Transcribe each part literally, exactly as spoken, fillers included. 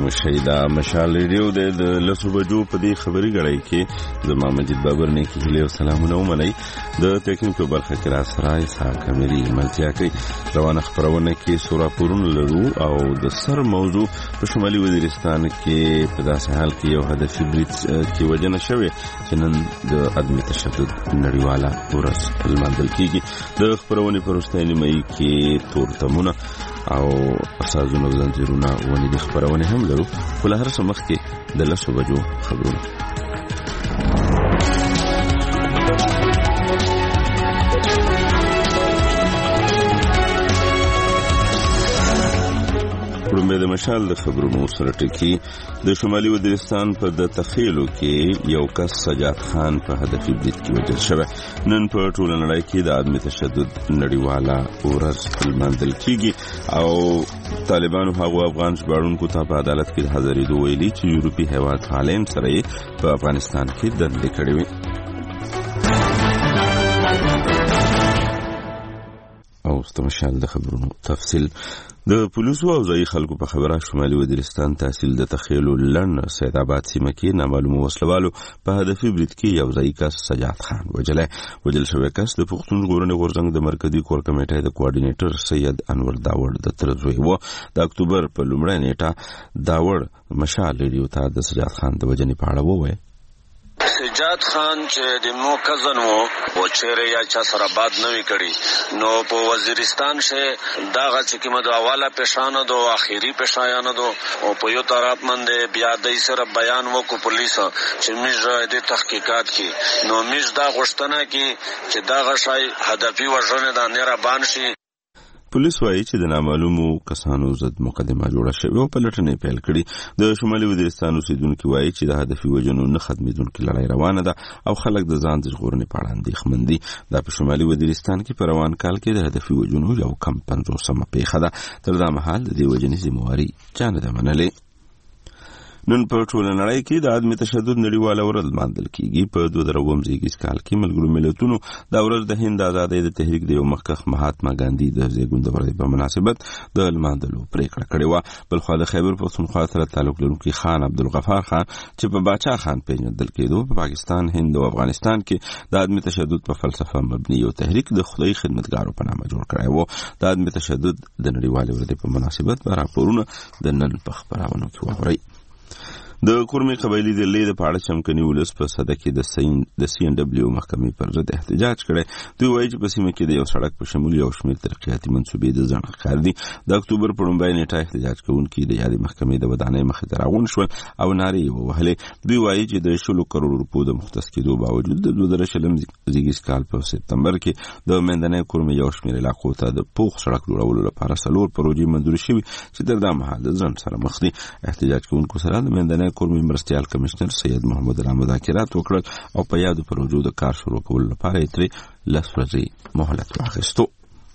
مشي دا مشال ریډیو د لسو بجو په دې خبري غړای کې زما مجید بابر نه کې له سلامونه ومني د ټیکنیک په برخه کې را سره سا کمري ملتیا کوي روانه خبرونه کې سورا پورون لرو او د سر موضوع په شمالي وزیرستان کې په داسې حال کې یو هدفي بریټ کې وجنه شوی چې نن د عدم تشدد نړیواله ورځ لمانځل کیږي د خبرونه پرستانه مې کې تورتمونه او اساسونو زنجیرونه ونی د خبرونه هم لرو ول هر څه مخ کې د لسو بجو خبرونه پرمه د مشال د خبرونو سره ټکی د شمالي وزیرستان په د تخیلو کې یو کس سجاد خان په هدفي بریټ کې وژل شوی نن په ټول نړۍ کې د عدم تشدد نړیواله ورځ لمانځل کیږي او طالبانو هغه افغان ژباړونکو ته په عدالت کې د حاضرېدو ویلي چې یورپي هیواد هالند سره په افغانستان کې دندې کړې وي او ستمشال د خبرونو تفصیل د پولیسو او ځای خلکو په خبره شمالي وزیرستان تحصیل د تخیلو لن سید آباد سیمه کې نامعلوم وسلوالو په هدفي بریټ کې یو ځای کس سجاد خان وجلای وجل شوی کس د پښتون ژغورنې غورځنګ د مرکزی کور کمیټې د کوارډینیټر سید انور داوړ د ترزوی و د اکتوبر په لومړۍ نیټه داوړ مشال ریډیو ته د سجاد خان د وجنې په اړه وویل سجاد خان چې د مو کزن وو او چیرې یا چا سره باد نه وی کړی نو په وزیرستان شه داغه چې کومه د اواله پېښانه دو اخیری پېښایانه دو او په یو طرف باندې بیا د سره بیان وکړو پولیس چې موږ د تحقیقات کې نو موږ دا غوښتنه کې چې داغه شای هدفي وژنه د نره بان شي پولیس وايي چې د نامعلومو کسانو ضد مقدمه جوړه شوې او پلټنې پیل کړي د شمالي وزیرستان اوسیدونکو وايي چې د هدفي وژنو نه ختمېدونکې لړۍ روانه ده او خلک د ځان د ژغورنې په اړه اندېښمن دي دا په شمالي وزیرستان کې په روان کال کې د هدفي وژنو یو کم پنځوسمه پیښه ده تر دا مهال د دې وژنې ذمہواري چا نه ده منلې نن په ټول نړۍ کې د عدم تشدد نړیواله ورځ لمانځل کیږي په دوه زره اووه زیږیز کال کې ملګرو ملتونو دا ورځ د هند آزادۍ د تحریک د یو مخکښ مهاتما ګاندھی د زیږون د ورځې په مناسبت د لمانځلو پریکړه کړې وه بل خو د خیبر پښتونخوا سره تعلق لرونکي خان عبدالغفار خان چې په باچا خان پیژندل کېدو په پاکستان هند او افغانستان کې د عدم تشدد په فلسفه مبني یو تحریک د خدای خدمتګارو په نامه جوړ کړی و د عدم تشدد د نړیوالې ورځې په مناسبت به راپورونه د نن په خبرونو کې واورئ د کورمي قبایلی د لید په اړه چمکني ولس په صده کې د سین د سی ان دبليو محکمې پر ضد احتجاج کړي دوی وایي چې په سیمه کې د یو سړک په شمول یو شمېر ترقیاتي منسوبې د ځنډ ښکار دي د اکتوبر په لومړۍ نیټه احتجاج کوونکي د یادې محکمې د ودانۍ مخې ته راغونډ شول او نارې یې ووهلې دوی وایي چې د شلو کروڑو روپو د مختص کېدو باوجود د دوه زره شلم زیږیز کال په سپتمبر کې د منځنۍ کورمي یو شمېر علاقو ته د پوخ سړک جوړولو لپاره څلور پروژې منظور شوي چې تر دا مهال د ځنډ سره مخ دي احتجاج کوونکو سره د منځنۍ کورمي مرستیال کمشنر سید محمد رحمت مذاکرات وکړل او په یادو پروژو د کار شروع کولو لپاره یې ترې لس ورځې مهلت واخیستو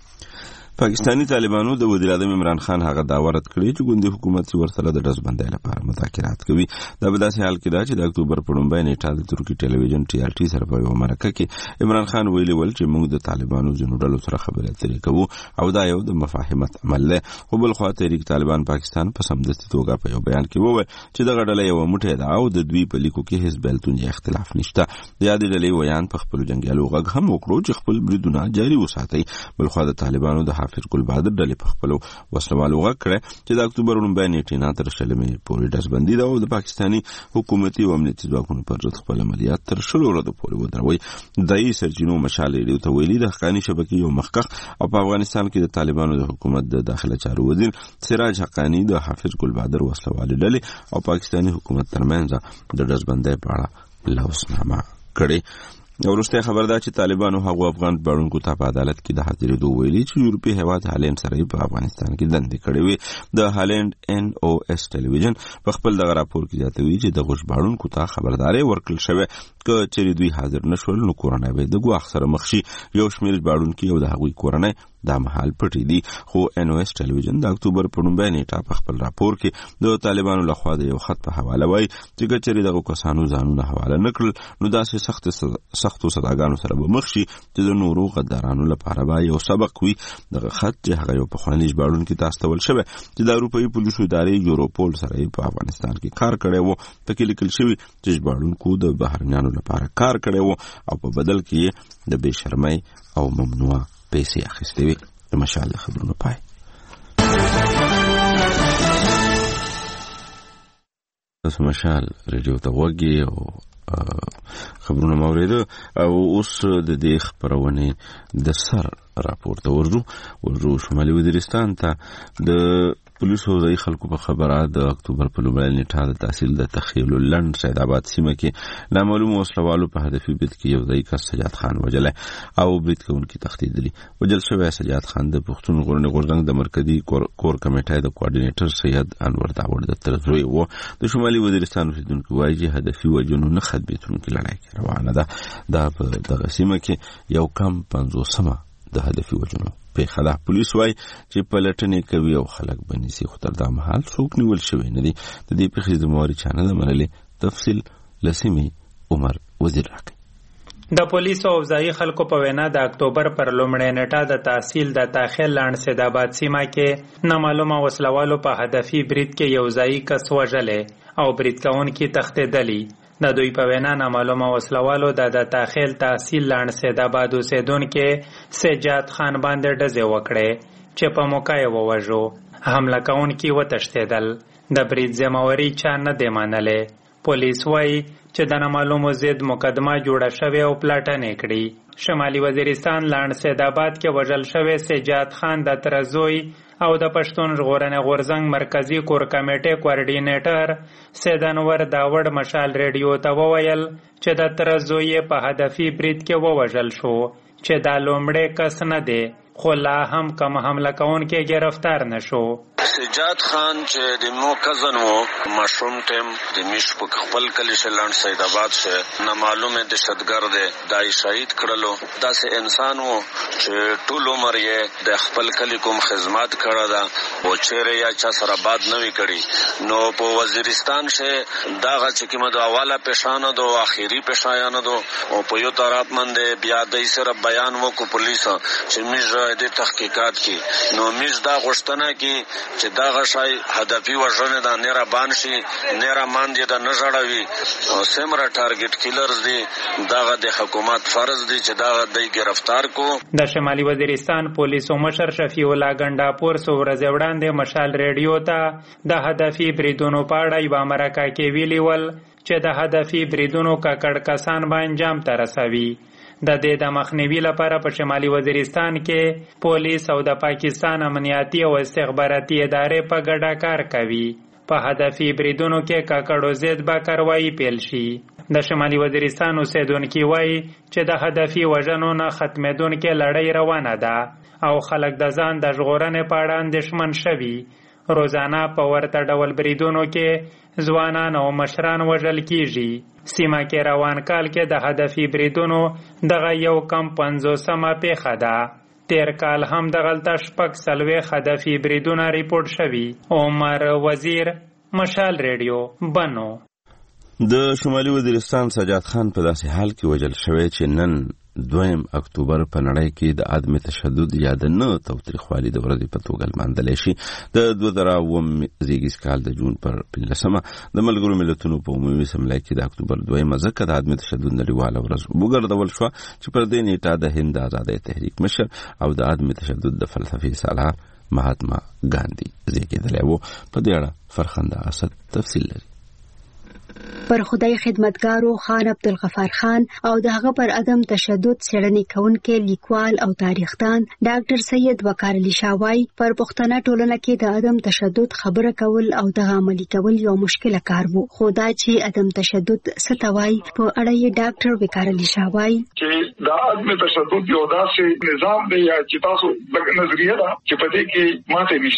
پاکستانی طالبانو د وزیر اعظم عمران خان هغه دعوه رد کړې چې ګوندي حکومت ورسره د ډزبندۍ لپاره مذاکرات کوي دا په داسې حال کې ده چې د اکتوبر په لومړۍ نیټه د ترکي ټلویزیون ټي ال ټي سره په یوه مرکه کې عمران خان ویلي ول چې موږ د طالبانو ځینو ډلو سره خبرې اترې کوو او دا یو د مفاهمت عمل دی خو بل خوا تحریک طالبان پاکستان په سمدستي توګه په یو بیان کې وویل چې دغه ډله یوه موټې ده او د دوی په لیکو کې هیڅ بېلتون یا اختلاف نشته د یادې ډلې ویان په خپلو جنګیالو غږ هم وکړو چې خپل بریدونه جاري وساتئ بل خوا د طالبانو د حافظ ګل بهادر په خپل وسلوالو غږ کړی چې د اکتوبر لومړۍ نیټې نه تر شلمې پورې ډزبندي ده او د پاکستاني حکومتي او امنیتي ځواکونو پر ضد خپل عملیات تر شلو ورځو پورې ودروي دایي سرچینو مشال ریډیو ته ویلي د حقاني شبکې یو مخکښ او په افغانستان کې د طالبانو د حکومت د داخله چارو وزیر سراج حقانی د حافظ ګل بهادر وسلوالې ډلې او پاکستاني حکومت ترمنځ د ډزبندۍ په اړه لوثنامه کړې ورسته خبر ده چې طالبانو هغه افغان ژباړونکو ته په عدالت کې د حاضرېدو ویلي چې یورپي هیواد هالند سره په افغانستان کې دندې کړې وي د هالند ان او اس ټلویزیون په خپل دغه راپور کې زیاتوي چې د ژباړونکو ته خبرداري ورکړل شوې که چېرې دوی حاضر نشول نو کورنۍ به د ګواښ سره مخ شي یو شمېر ژباړونکي او د هغوی کورنۍ دا مهال پټې دي. خو ان او اس ټلویزیون د اکتوبر په لومړۍ نیټه په خپل راپور کې د طالبانو لخوا د یو خط په حواله وایي چې کچېرې دغه کسانو ځانونه حواله نه کړل نو داسې سخت سختو سزاګانو سره به مخ شي چې د نورو غدارانو لپاره به یو سبق وي. دغه خط چې هغه یو پخوانی ژباړونکي ته استول شوی چې د اروپایي پولیسو ادارې یوروپول سره په افغانستان کې کار کړی و. پکې لیکل شوي چې ژباړونکو د بهرنیانو لپاره کار کړی و او په بدل کې د بې شرمۍ او ممنوع پیسې اخیستې وي. د مشال خبرونو پای. تاسو مشال ریډیو ته وګورئ او خبرونه موریده او اوس د دې خبرونه د سر راپور ته ورځو ورځو شمالي وزیرستان ته د پولیسو ځای خلکو په خبره د اکتوبر په لومړۍ نیټه د تحصیل د تخیل لند سید آباد سیمه کې نامعلومو وسلوالو په هدفي برید کې یو ځای کس سجاد خان وژلی او برید کوونکي تښتېدلي. وژل شوی سجاد خان د پښتون غورني غورځنګ د مرکزي کور کمیټې د کوارډینیټر سید انور داوړ د تر زوی و. د شمالي وزیرستان اوسیدونکي وایي چې هدفي وژنو نه ختمېدونکې لړۍ کې روانه ده. دا په دغه سیمه کې یو کم پنځوسمه د هدفي وژنو پیښه ده. پولیس وایي چې پلټنې کوي او خلک به نیسي خو تر دا مهال څوک نیول شوی نه دي. د دې پیښې ذمهواري چا نه ده منلې. تفصیل له سیمې عمر وزیر راکوي. د پولیسو او ځایي خلکو په وینا د اکتوبر پر لومړۍ نیټه د تحصیل د تاخیل لاند سید آباد سیمه کې نامعلومه وسلوالو په هدفي برید کې یو ځایي کس وژلی او برید کوونکي تښتېدلي. د دوی په وینا نامعلومه وسلوالو د د تاخیل تحصیل لاند سید آباد اوسیدونکي سجاد خان باندې ډزې وکړې چې په موقع یې ووژو. حمله کوونکي وتښتېدل. د برید ذمهواري چا نه دی منلی. پولیس وایي چې د نامعلومو ضد مقدمه جوړه شوې او پلټنې کړي. شمالي وزیرستان لاند سید آباد کې وژل شوی سجاد خان د تره زوی او د پښتون ژغورنې غورځنګ مرکزي کور کمیټې کوارډینیټر سید انور داوړ مشال ریډیو ته وویل چې د تره زوی په هدفي برید کې ووژل شو چې دا لومړی کس نه دی خو لا هم کم حمله کوونکی گرفتار نشو. سجاد خان چې د مو کزن وو مشروم ټیم د میش په خپل کلی شلند سید آباد شه نامعلومه دهشتګرد دای شهید کړلو. داسې انسان وو چې ټول عمر یې د خپل کلی کوم خدمت کړه دا او چیرې یا چا سره باد نه وی کړی. نو په وزیرستان شه داغه چې کومه د اواله پېښانه دو اخیری پېښایانه دو او په یو طرف باندې بیا د سره بیان وکړو پولیس چې میز د تحقیقات کې نو میز دا غوښتنه کې چې دا غشای هدفي وژنه دا نه را بان شي نه را ماندې دا نه جوړوي او سمره ټارګټ کیلرز دي دا د حکومت فرض دي چې دا د گرفتار کو. د شمالي وزیرستان پولیسو مشر شفیع الله ګنډاپور سو ورځ وړاندې مشال ریډیو ته د هدفي بریدونو په اړه یو مرکه کې ویلي ول چې د هدفي بریدونو ککړ کسان به انجام ته رسوي. د دې د مخنیوي لپاره په شمالي وزیرستان کې پولیس او د پاکستان امنیتي او استخباراتي ادارې په ګډه کار کوي. په هدفي بریدونو کې ککړو ضد به کاروایي پیل شي. د شمالي وزیرستان اوسیدونکي وایي چې د هدفي وژنو نه ختمېدونکې لړۍ روانه ده او خلک د ځان د ژغورنې په اړه اندېښمن شوي. روزانه په ورته ډول بریدونو کې ځوانان او مشران وژل کیږي. سیمه کې روان کال کې د هدفي بریدونو دغه یو کم پنځوسمه پیښه ده. تیر کال هم دغلته شپږ څلوېښت هدفي بریدونه ریپورټ شوي. عمر وزیر مشال ریډیو بنو. د شمالي وزیرستان سجاد خان په داسې حال کې وژل شوی چې نن دویم اکتوبر په نړۍ کې د عدم تشدد یا د نه تاوتریخوالي د ورځې په توګه لمانځلی شي. د دوه زره اووم زیږدیز کال د جون پر پنځلسمه د ملګرو ملتونو په عمومي اسمبلۍ کې د اکتوبر دویمه ځکه د عدم تشدد نړیواله ورځ وګرځول شوه چې پر دې نیټه د هند آزادۍ تحریک مشر او د عدم تشدد د فلسفې سالار مهاتما ګاندي زیږېدلی و. په دې اړه فرخنده اسد تفصیل لري. پر خدای خدمتګارو خان عبدالغفار خان او دغه پر عدم تشدد څېړنې کوونکی لیکوال او تاریخدان ډاکټر سید وقار علي شاه وایي پر پښتنه ټولنه کې د عدم تشدد خبره کول او دغه عملي کول یو مشکله کار وو. خو دا چې عدم تشدد څه ته وایي په اړه یې ډاکټر وقار علي شاه وایي چې دا عدم تشدد یو داسې نظام دی یا چې تاسو د نظریه ده چې په دې کې ماته نشته.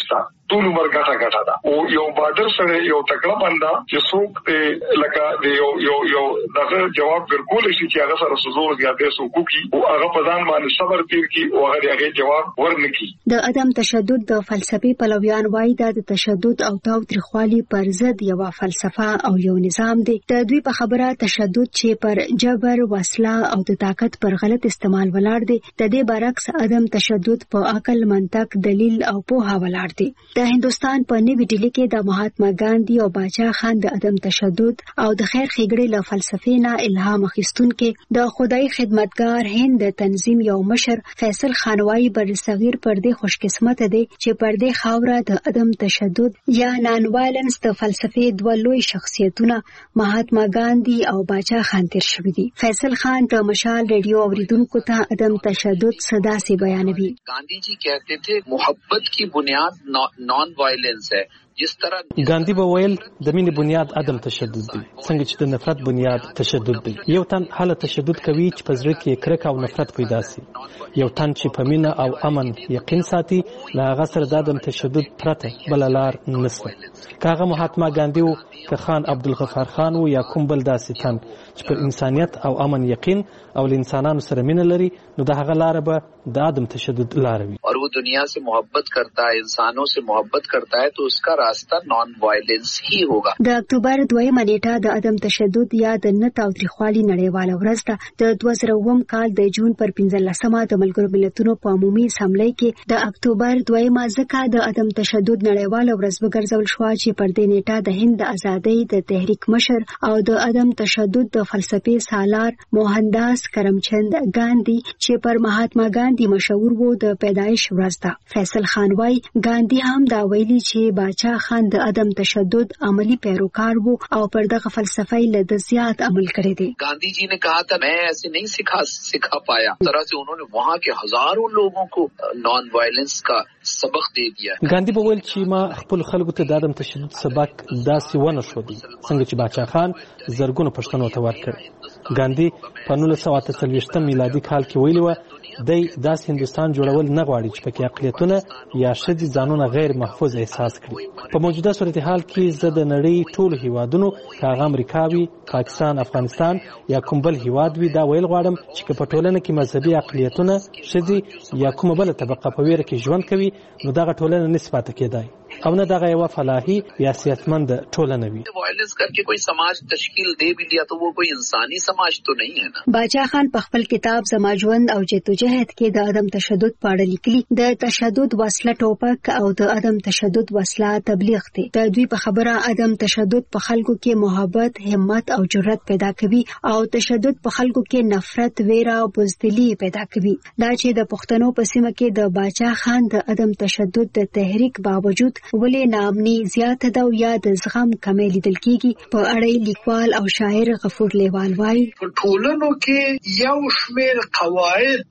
ټول عمر ګټه ګټه ده. او یو بادر سره یو تکړه بندا چې څوک ته لکه د یو یو یو دغه جواب ورکول شي چې هغه سره سوزور زیاتې سو کوي او هغه په ځان باندې صبر تیر کی او هغه هغه جواب ورنکي. د عدم تشدد د فلسفي پلویان وایي دا د تشدد او تاوتریخوالي پر ضد یو فلسفه او یو نظام دی. د دوی په خبره تشدد چې پر جبر، وسله او د طاقت پر غلط استعمال ولاړ دی، د دې برعکس عدم تشدد په عقل، منطق، دلیل او پوهه ولاړ دی. د هندستان په نوي ډیلی کې د مهاتما ګاندی او باچا خان د عدم تشدد او د خیر ښېګړې له فلسفې نه الهام اخیستونکي د خدای خدمتګار هند د تنظیم یو مشر فیصل خان وايي برصغیر پر دې خوش قسمت دی چې پر دې خاوره د عدم تشدد یا نان وایلنس د فلسفې دوه لوی شخصیتونه مهاتما ګاندی او باچا خان تیر شوي دي. فیصل خان د مشال ریډیو اوریدونکو ته عدم تشدد صدا سے بیانوي. गांधी जी कहते थे मोहब्बत की बुनियाद नॉन वायलेंस है. जिस तरह गांधी به ویل د مینې بنیاد عدم تشدد دی، څنګه چې د نفرت بنیاد تشدد دی. یو تن حاله تشدد کوي چې په زړه کې کرکه او نفرت پیدا شي. یو تن چې په مینه او امن یقین ساتي، له هغه سره د عدم تشدد پرته بل لار نشته. کاغه مهاتما ګاندی او که خان عبدالغفار خان او یا کوم بل داسې تن چې پر انسانیت او امن یقین او له انسانانو سره مینه لري، نو د هغه لار به د عدم تشدد لار وي. और वो दुनिया से मोहब्बत करता है, इंसानों से मोहब्बत करता है, तो उसका रास्ता नॉन वायलेंस ही होगा. د اکتوبر دویمه نیټه د عدم تشدد یا د نه تاوتریخوالي نړیواله ورځ ده. د دوه زره اووم کال د جون پر پنځلسمه د ملګرو ملتونو په عمومي اسامبلۍ کې د اکتوبر دویمه ځکه د عدم تشدد نړیواله ورځ وګرځول شوه چې پر دې نیټه د هند د ازادۍ د تحریک مشر او د عدم تشدد د فلسفې سالار موهنداس کرمچند ګاندی چې پر مهاتما ګاندی مشهور وو د پیدایش ورځ ده. فیصل خان وايي ګاندی هم دا ویلي چې باچا خان د عدم تشدد عملی پیروکار وو او پر دغه فلسفه له د زیات عمل کړی دی. गांधी जी ने कहा था मैं ऐसे नहीं सिखा सिखा पाया. तरह से उन्होंने वहाँ के हजारों लोगों को नॉन वायलेंस का सबक दे दिया. ګاندی به ویل چې ما خپل خلکو ته د عدم تشدد سبق داسې ونه ښودی څنګه چې باچا خان زرګونو پښتنو ته ورکړ. ګاندی په نولس سوه اته څلوېښتم میلادي کال کې ویلي و دی داسې هندوستان جوړول نه غواړي چې پکې اقلیتونه یا ښځې ځانونه غیر محفوظ احساس کړي. په موجوده صورتحال کې زه د نړۍ ټولو هیوادونو که هغه امریکا وي، پاکستان، افغانستان یا کوم بل هیواد وي دا ویل غواړم چې که په ټولنه کې مذهبي اقلیتونه، ښځې یا کومه بله طبقه په ویره کې ژوند کوي، نو دغه ټولنه نشي پاتې کېدای او نه دغه یو فلاحي یا صحتمند ټولنه وي. وایلنس کرके کوئی سماج تشکیل دے بھی لیا تو وہ کوئی انسانی سماج تو نہیں ہے نا. باچا خان په خپل کتاب زما ژوند او جدوجہد کې د عدم تشدد په اړه لیکلي. د تشدد وسله ټوپک او د عدم تشدد وسله تبلیغ دی. د دوی په خبره عدم تشدد په خلکو کې محبت، همت او جرأت پیدا کوي او تشدد په خلکو کې نفرت، ویره او بزدلی پیدا کوي. دا چې د پښتنو په سیمه کې د باچا خان د عدم تشدد د تحریک باوجود ولې نامني زیات ده او یا د زغم کمی لیدل کېږي، په اړه لیکوال او شاعر غفور لیوال وايي په ټولنو کې یو شمېر قواعد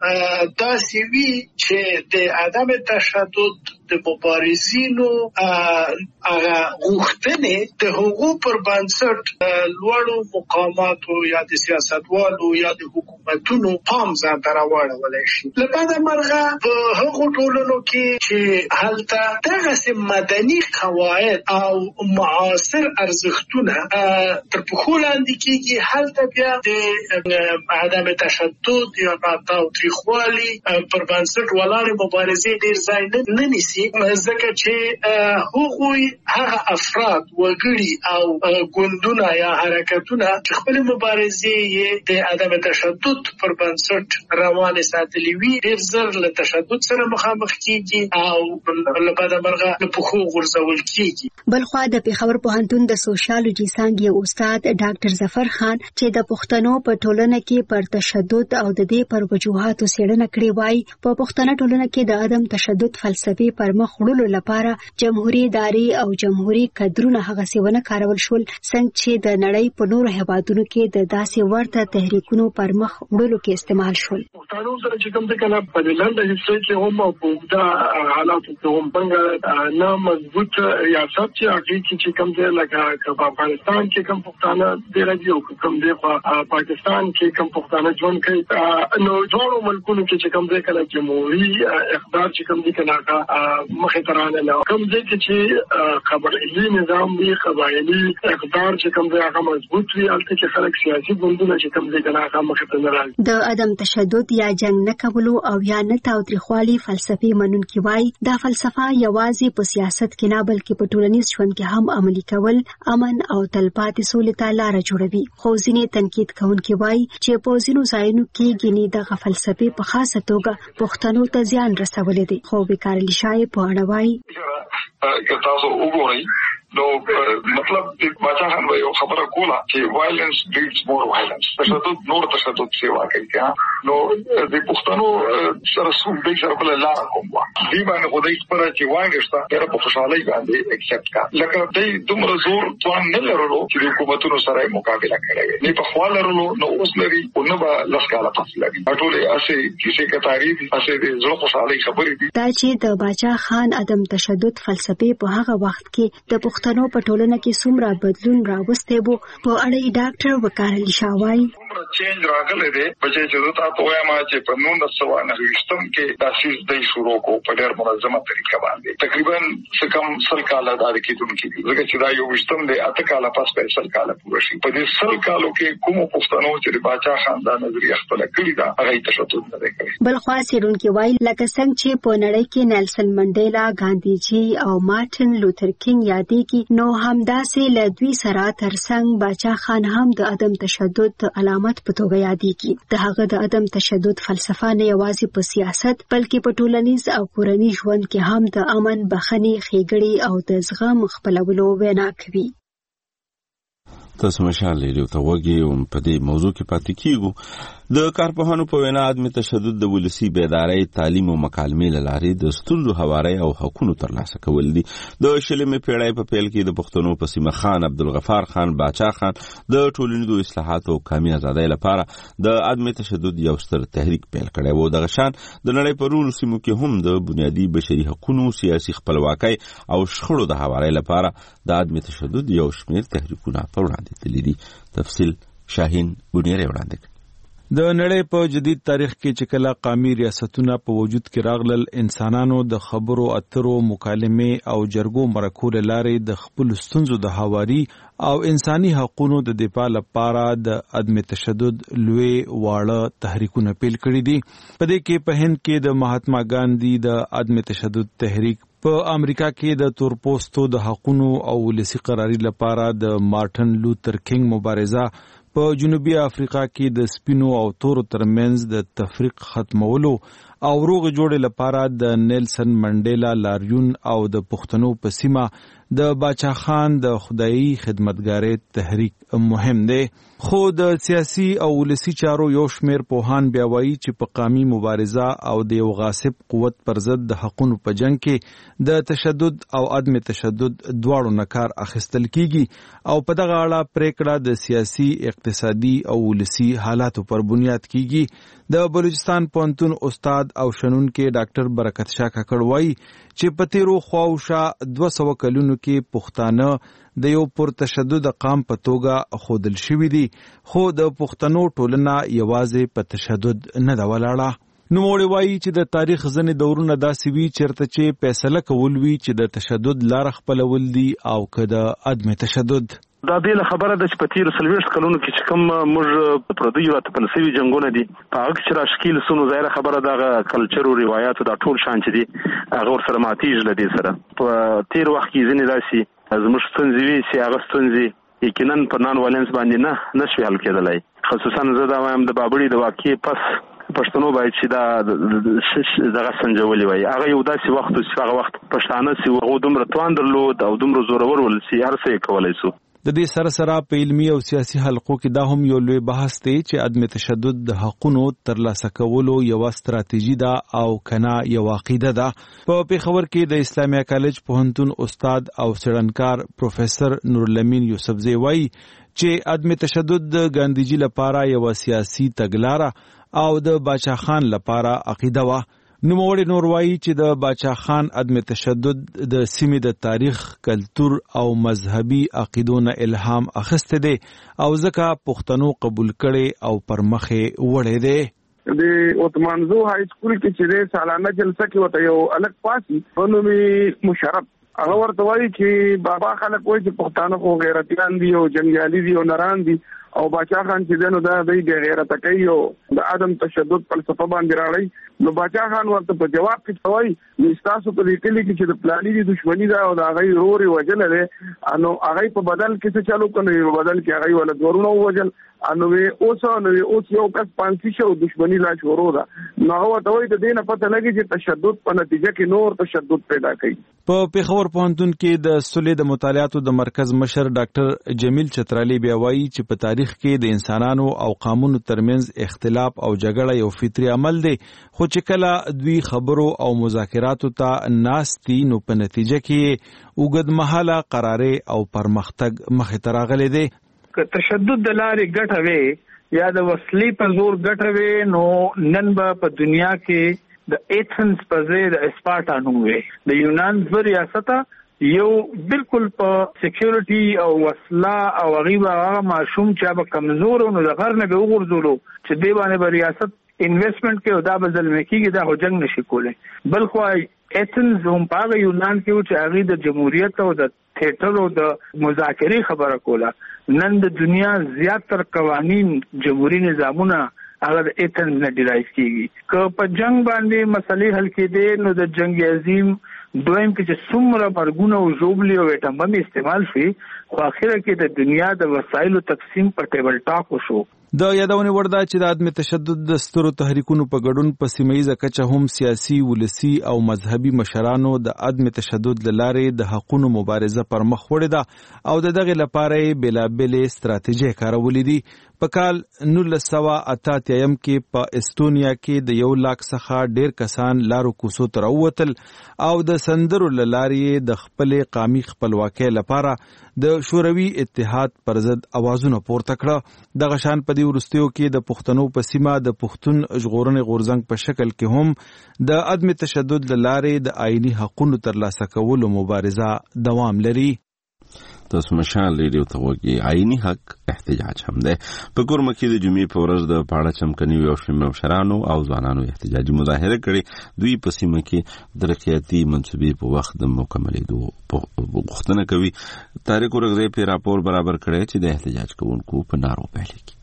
داسې وي چې د عدم تشدد د مبارزینو هغه غوښتنې د حقوقو پر بنسټ لوړو مقاماتو یا د سیاستوالو یا د حکومتونو پام ځان ته راوړولی شي. له بده مرغه په هغو ټولنو کې چې هلته دغسې مدني قواعد او معاصر ارزښتونه تر پښو لاندې کېږي، هلته بیا د عدم تشدد یا تاوتریخوالي پر بنسټ ولاړې مبارزې ډېر ځای نه نیسي، ځکه چې هغوی هغه افراد وګړي او ګوندونه یا حرکتونه چې خپلې مبارزې یې د عدم تشدد پر بنسټ روانې ساتلې وي ډېر زر له تشدد سره مخامخ کېږي او له بده مرغه له پښو غورځول کېږي. بلخوا د پېښور پوهنتون د سوشالوجي څانګې یو استاد ډاکټر ظفر خان چې د پښتنو په ټولنه کې پر تشدد او د دې پر وجوهاتو څېړنه کړې وایي په پښتنه ټولنه کې د عدم تشدد فلسفې پر مخ وړلو لپاره جمهوریت ادارې او جمهوریت کدرونه هغسې ونه کارول شول څنګه چې د نړۍ په نورو هیوادونو کې د داسې ورته تحریکونو پر مخ وړلو کې استعمال شول. پښتانه سره چې کوم څه کنه په لنډه هیڅ کې هم په دا حالات کې هم څنګه نه مضبوط ریاست چې هغه چې کوم ځای لکه په افغانستان کې کوم پښتانه د راځي او کوم دی په پاکستان کې کوم پښتانه ژوند کوي نو ټول ملکونو کې چې کوم ځای کله جمهوریت اقدار چې کوم دي کنه مخې ترانه نه کوم ځای چې قبایلی نظام دی قبایلی اقدار چې کوم ځای هغه مضبوط وي البته چې خلک سیاسي ګوندونه چې کوم ځای کنه هغه مخې ته نه راځي د عدم تشدد یا جنگ نه کولو او یا نه تاوتریخوالي فلسفي منونکي وای دا فلسفه یوازې په سیاست کې نه بلکې په ټولنیز ژوند کې هم عملي کول امن او تلپاتې سولې ته لار جوړوي خو ځینې تنقید کوونکي وای چې په ځینو ځایونو کې ګینې د فلسفي په خاصه توګه پښتنو ته زیان رسولې دي خو بیکارلی شای په اړه وای که تاسو وګورئ نو مطلب د بچا خان یو خبره کوله چې وایلنس بیټس مور وایلنس تشدد نور تشدد سیوا کوي نو د پښتنو سره څو د سره بل لار کوم وا دی باندې خدای پر چې وایګشتا پر په خوشحالي باندې ایکسپټ کا لکه دای دومره زور ځوان نه لرلو چې حکومتونو سره مقابله کوي نه په خوا لرلو نو اوس لري او نه به لسکاله پاتې لري ټولې اسې کیسه کتاري اسې د زړه خوشحالي خبرې دي دا چې د بچا خان عدم تشدد فلسفي په هغه وخت کې د پښتنو په ټولنه کې څومره بدلون راوستی وو په اړه ډاکټر وکارلی شاوای چینج راغلی دی بچي چې تاسو وایم چې په نولس سوه نهه ویشتم کې تاسیس د شروع کو په ډېر منظمه طریقه باندې تقریبا څه کم سل کاله د کېدونکو دي ځکه چې دا یو وشتم دی اته کاله پس په سل کاله پوره شي په دې سل کالو کې کوم پښتنو چې د باچا خاندان نظریه خپل کړی دا هغه تشدد نه کوي بل خو سیرونکو وای لکه څنګه چې په نړۍ کې نیلسن منډیلا ګاندیجی او مارټن لوتر کینګ یادېږي نو همداسې له دوی سره ترڅنګ باچا خان هم د عدم تشدد علامت په توګه یادېږي د هغه د عدم تشدد فلسفه نه یوازې په سیاست بلکې په ټولنیز او کورنی ژوند کې هم د امن بخښنې ښېګړې او د زغم خپلولو وینا کوي تاسو مشال لري او توګي او په دې موضوع کې پاتې کیږو د کارپوهانو په وینا عدم تشدد د ولسی بیداری تعلیم او مکالمې لاري د ستونزو هواري او حقوقو ترلاسه کول دي د شلمې پیړۍ په پیل کې د پښتنو په سیمه خان عبدالغفار خان باچا خان د ټولنیزو اصلاحاتو او قومي ازادۍ لپاره د عدم تشدد یو ستر تحریک پیل کړی و د غشان د نړۍ په نورو سیمو کې هم د بنیادی بشري حقوقو سیاسي خپلواکۍ او شخړو د هواري لپاره د عدم تشدد یو شمېر تحریکونه پر وړاندې تللي دي تفصیل شاهین بنيري وړاندې د نړۍ په جدید تاریخ کې چې کله قومي ریاستونه په وجود کې راغلل انسانانو د خبرو اترو مکالمې او جرګو مرکو لارې د خپل ستونزو د هواري او انساني حقوقو د دفاع لپاره د عدم تشدد لوی واړه تحریکونه پیل کړي دي په دې کې په هند کې د مهاتما ګاندھی د عدم تشدد تحریک په امریکا کې د تورپوستو د حقوقو او ولسی قراری لپاره د مارټن لوتر کینګ مبارزه په جنوبي افریقا کې د سپینو او تورو ترمنځ د تفریق ختمولو او روغ جوړې لپاره د نیلسن منډیلا لاریون او د پښتنو په سیمه د باچا خان د خدایي خدمتګارۍ تحریک مهم دی خو د سیاسي او ولسی چارو یو شمیر پوهان بیا وایي چې په قومي مبارزه او د یو غاصب قوت پر ضد د حقوقو په جنگ کې د تشدد او عدم تشدد دواړو نه کار اخیستل کیږي او په دغه اړه پریکړه د سیاسي اقتصادي او ولسی حالاتو پر بنیاد کیږي د بلوچستان پوهنتون استاد او شنونکو ډاکټر برکت شاه کاکړ وایي چې په تیرو خواوشا دوه سوه کلونو کې پښتانه د یو پر تشدد قام په توګه خودل شوی دي خو د پښتنو ټولنه یوازې په تشدد نه دا ولاړه نو موږ وایي چې د تاریخ ځنې دورونه داسې وي چېرته چې فیصله کول وي چې د تشدد لار خپلول دي او که د عدم تشدد دا بیل خبره ده چې په تیر سلويشت کلونو کې چې کوم موږ پردیو راته پنسوي جنگونه دي هغه چې را شکیل سونو ظاهره خبره ده کلچر او روایت دا ټول شان چې دي هغه ور سره ماتیږي لدی سره په تیر وخت کې ځنې داسي زموږ ستونزې وي چې هغه ستونزې یقینا په نان وایلنس باندې نه نشي حل کېدلای خصوصا زه دا وایم د بابړي د واقعي پس پښتنو باید چې دا دغه سنجولي وي هغه یو داسې وخت چې هغه وخت پښتانه سي هغه دومره توان درلود او دومره زورور ول سي هر څه کولای سو د دې سره سره په علمي او سیاسي حلقو کې دا هم یو لوی بحث دی چې عدم تشدد د حقوقو ترلاسه کولو یو ستراتیژي ده او کنا یو عقیده ده په پیښور کې د اسلامیه کالج پوهنتون استاد او څېړنکار پروفیسور نورالامین یوسفزی وایي چې عدم تشدد د ګاندیجي لپاره یو سیاسي تګلاره او د باچا خان لپاره عقیده وه. نوموړی نور وایي چې د باچا خان عدم تشدد د سیمې د تاریخ، کلتور او مذهبي عقیدو نه الهام اخیستی دی او ځکه پښتنو قبول کړي او پر مخې وړی دی. د اوتمانزو های سکول کې چې سالانه جلسه کې وته یو الګ پاسي په نوم مشرف هغه ورته وایي چې بابا خلک وایي چې پښتانه خو غیرتيان دي او جنګیالي دي او نران دي او باچا خان چې دنو دا د غیرت کوي او د عدم تشدد فلسفه باندې راړي. نو باچا خان ورته په جواب کې وایي چې تاسو په دې کلی کې چې د پلاني دي دښمنی دا او د هغه روري وجل لري انو هغه په بدل کې څه چالو کوي په بدل کې هغه ولادت ورونو وجل انو اوس نو اوس یو کس پانسی شو دښمنی لا شروع ده. نو هغه ته وایي د دې نه پته لګي چې تشدد په نتیجه کې نور تشدد پیدا کوي. په پیښور پوهنتون کې د سولې د مطالعاتو د مرکز مشر ډاکټر جمیل چترالی بیا وایي چې په تاریخ کې د انسانانو او قومونو ترمنځ اختلاف او جګړه یو فطري عمل دی، خو چې کله دوی خبرو او مذاکراتو ته ناستي نو په نتیجه کې اوږدمهاله قرارې او پرمختګ مخې ته راغلی دی. که تشدد د لارې ګټه وي یا د وسلې په زور ګټه وي نو نن به په دنیا کې د ایتھنز په ځای د اسپارټا نوم وي. د یونان دوه ریاسته یو بالکل په سکیورټي او وسله او غیبه هغه ماشوم چې به کمزور نو د غر نه به وګرځولو چې دی باندې به ریاست انویسټمنټ کې او دا به ظلم کېږي دا هو جنگ نشي کولای. بلخو ایتھنز هم په یونان کې چې هغه د جمهوریت او د تھیټر او د مذاکرې خبره کوله. نن د دنیا زیاتره قوانین جمهوریت نظامونه هغه د ایتھنز نه ډیرایو کیږي. که په جنگ باندې مسلې حل کېدې نو د جنگ عظیم دویم کې چې څومره مرګونه او ژوبلې او اټم بم استعمال شي خو اخره کې د دنیا د وسایلو تقسیم په ټیبل ټاک وشو. د یادونې وړ ده چې د عدم تشدد د سترو تحریکونو په ګډون په سیمه ییزه کچه هم سیاسي، ولسي او مذهبي مشرانو د عدم تشدد له لارې د حقونو مبارزه پر مخ وړې ده او د دغې لپاره یې بېلابېلې ستراتیژۍ کارولې دي. په کال نولس سوه اته اتیایم کې په استونیا کې د یو لاک څخه ډېر کسان لارو کوڅو ته راووتل او د سندرو له لارې د خپلې قامي خپلواکۍ لپاره د شوروي اتحاد پر ضد اوازونه پورته کړه. دغه شان په دې وروستیو کې د پښتنو په سیمه د پښتون ژغورنې غورځنګ په شکل کې هم د عدم تشدد له لارې د آئیني حقونو ترلاسه کولو مبارزه دوام لري. تاسو مشال ریډیو ته وګورئ. آئینی حق احتجاج هم ده. په کورمه کې د جمعې په ورځ د پاړه چمکني او شمه مشرانو او ځوانانو احتجاجي مظاهره کړې. دوی په سیمه کې د رقیاتي منصوبې په وخت د مکملېدو غوښتنه کوي. تاریخ ورغزي په راپور برابر کړی چې د احتجاج کوونکو په نارو پیل کړي.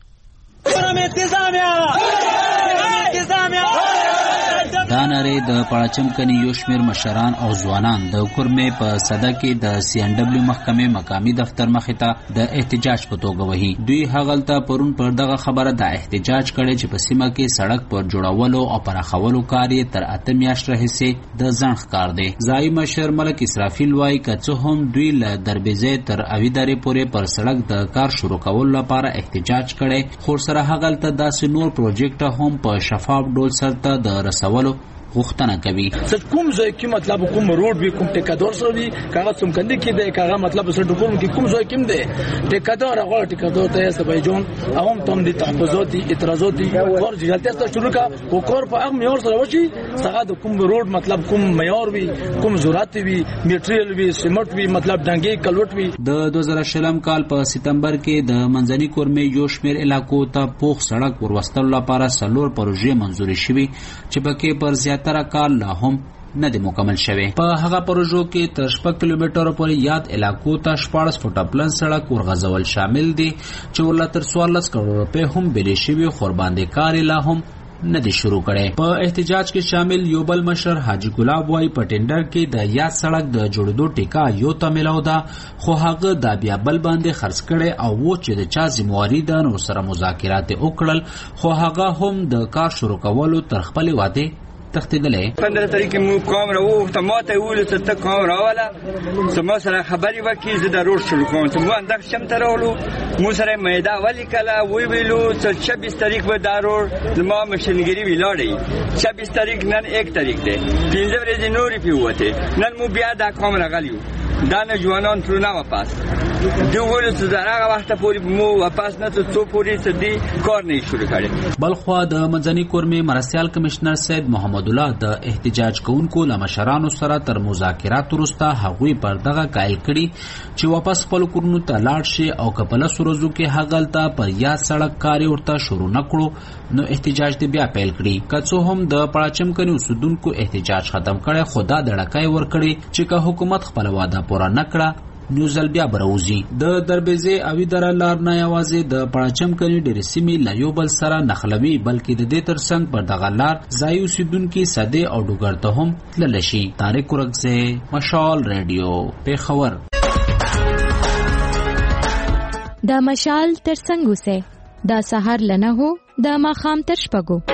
دا نارې د پاړچمکني یو شمېر مشران او ځوانان د کورمې په صده کې د سی ان ډبلیو محکمې مقامي دفتر مخې ته د احتجاج په توګه وهي. دوی هغلته پرون پر دغه خبره د احتجاج کړي چې په سیمه کې سړک پر جوړولو او پراخولو کار یې تر اته میاشتې راهیسې د ځنډ ښکار دی. ځایي مشر ملک اسرافیل وایي که څه هم دوی له دربیزۍ تر اوي درې پورې پر سړک د کار شروع کولو لپاره احتجاج کړي، خو سره هغلته داسې نور پروجیکټ هم په شفاف ډول سرته د رسولو غوښتنه کوي. کوم ځای کې مطلب کوم روډ وي، کوم ټیکادور سره وي، کاغه څوم کنده کې دی، کاغه مطلب سره ډکوم کې کوم ځای کې دی ټیکادور هغه ټیکادور ته سبایجون هم تم دي تحفظات اعتراضات ور جلته ته شروع کا او کور په هغه معیار سره وشي څنګه د کوم روډ مطلب کوم معیار وي، کوم ضرورت وي، میټریل وي، سیمنټ وي، مطلب ډنګي کلوټ وي. د دوه زره شلم کال په سپتمبر کې د منځني کورمې یو شمېر علاقو ته پوخ سړک وروستلو لپاره څلور پروژې منځوري شوي چې پکې پر زیاتره کار لا هم نه دی مکمل شوی. په هغه پروژو کې تر شپږ کیلومترو پورې یاد علاقو ته شپاړس فوټه پلن سړک ورغځول شامل دي چې ورله تر څوارلس کروڑ روپۍ هم بلې شوي، خو ورباندې کار لا هم نه دی شروع کړي. په احتجاج کې شامل یو بل مشر حاجی ګلاب وای په ټینډر کې د یاد سړک د جوړېدو ټیکا یو ته ملاو ده، خو هغه د بیا بل باندې خرڅ کړي او و چې د چا ذمہواری ده نو سره مذاکرات وکړل، خو هغه هم د کار شروع کولو تر خپل واده تختیدلې. پندره تاریخ مو کام راو ته ماته ویل چې ته کام راواله سم سره خبري وکي زه ضرور شروع کوم. ته مو اندک شم ترولو مو سره میدا ولی کلا وی ویلو چې چھبیس تاریخ به ضرور ما مشنګری ویلاړی. چھبیس تاریخ نن یک تاریخ ده، پنځه ورځې نورې پیوته. نن مو بیا دا کام راغلیو دا نه ځوانان تر نه واپس دی ول څه دغه وخت پورې مو واپس نه څو پورې څه دی کار نه شروع کړي. بلخوا د منځني کورمې مرستيال کمشنر سید محمد الله د احتجاج کوونکو لمشرانو سره تر مذاکرات وروسته هغوی پر دغه قائل کړي چې واپس خپل کورونو ته لاړ شي او کپله سروزو کې هغلته پر یا سړک کاری ورته شروع نکړو نو احتجاج دې بیا پیل کړي. که څه هم د پړاچم کني اوسیدونکو احتجاج ختم کړي خدا د ډکای ور کړي چې که حکومت خپل وعده پوره نکړه نو ځل بیا بروزي. د دربېزې اوی دره لار نه یوازې د پړاچم کني ډېرې سیمې له یو بل سره نښلوي بلکې د دې ترڅنګ پر دغه لار ځایي اوسیدونکي سده او ډوګر ته هم تللی شي. طارق ورکزی، مشال ریډیو، پیښور. د مشال ترڅنګ اوسئ د سهار له نهو د ماښام تر شپږو.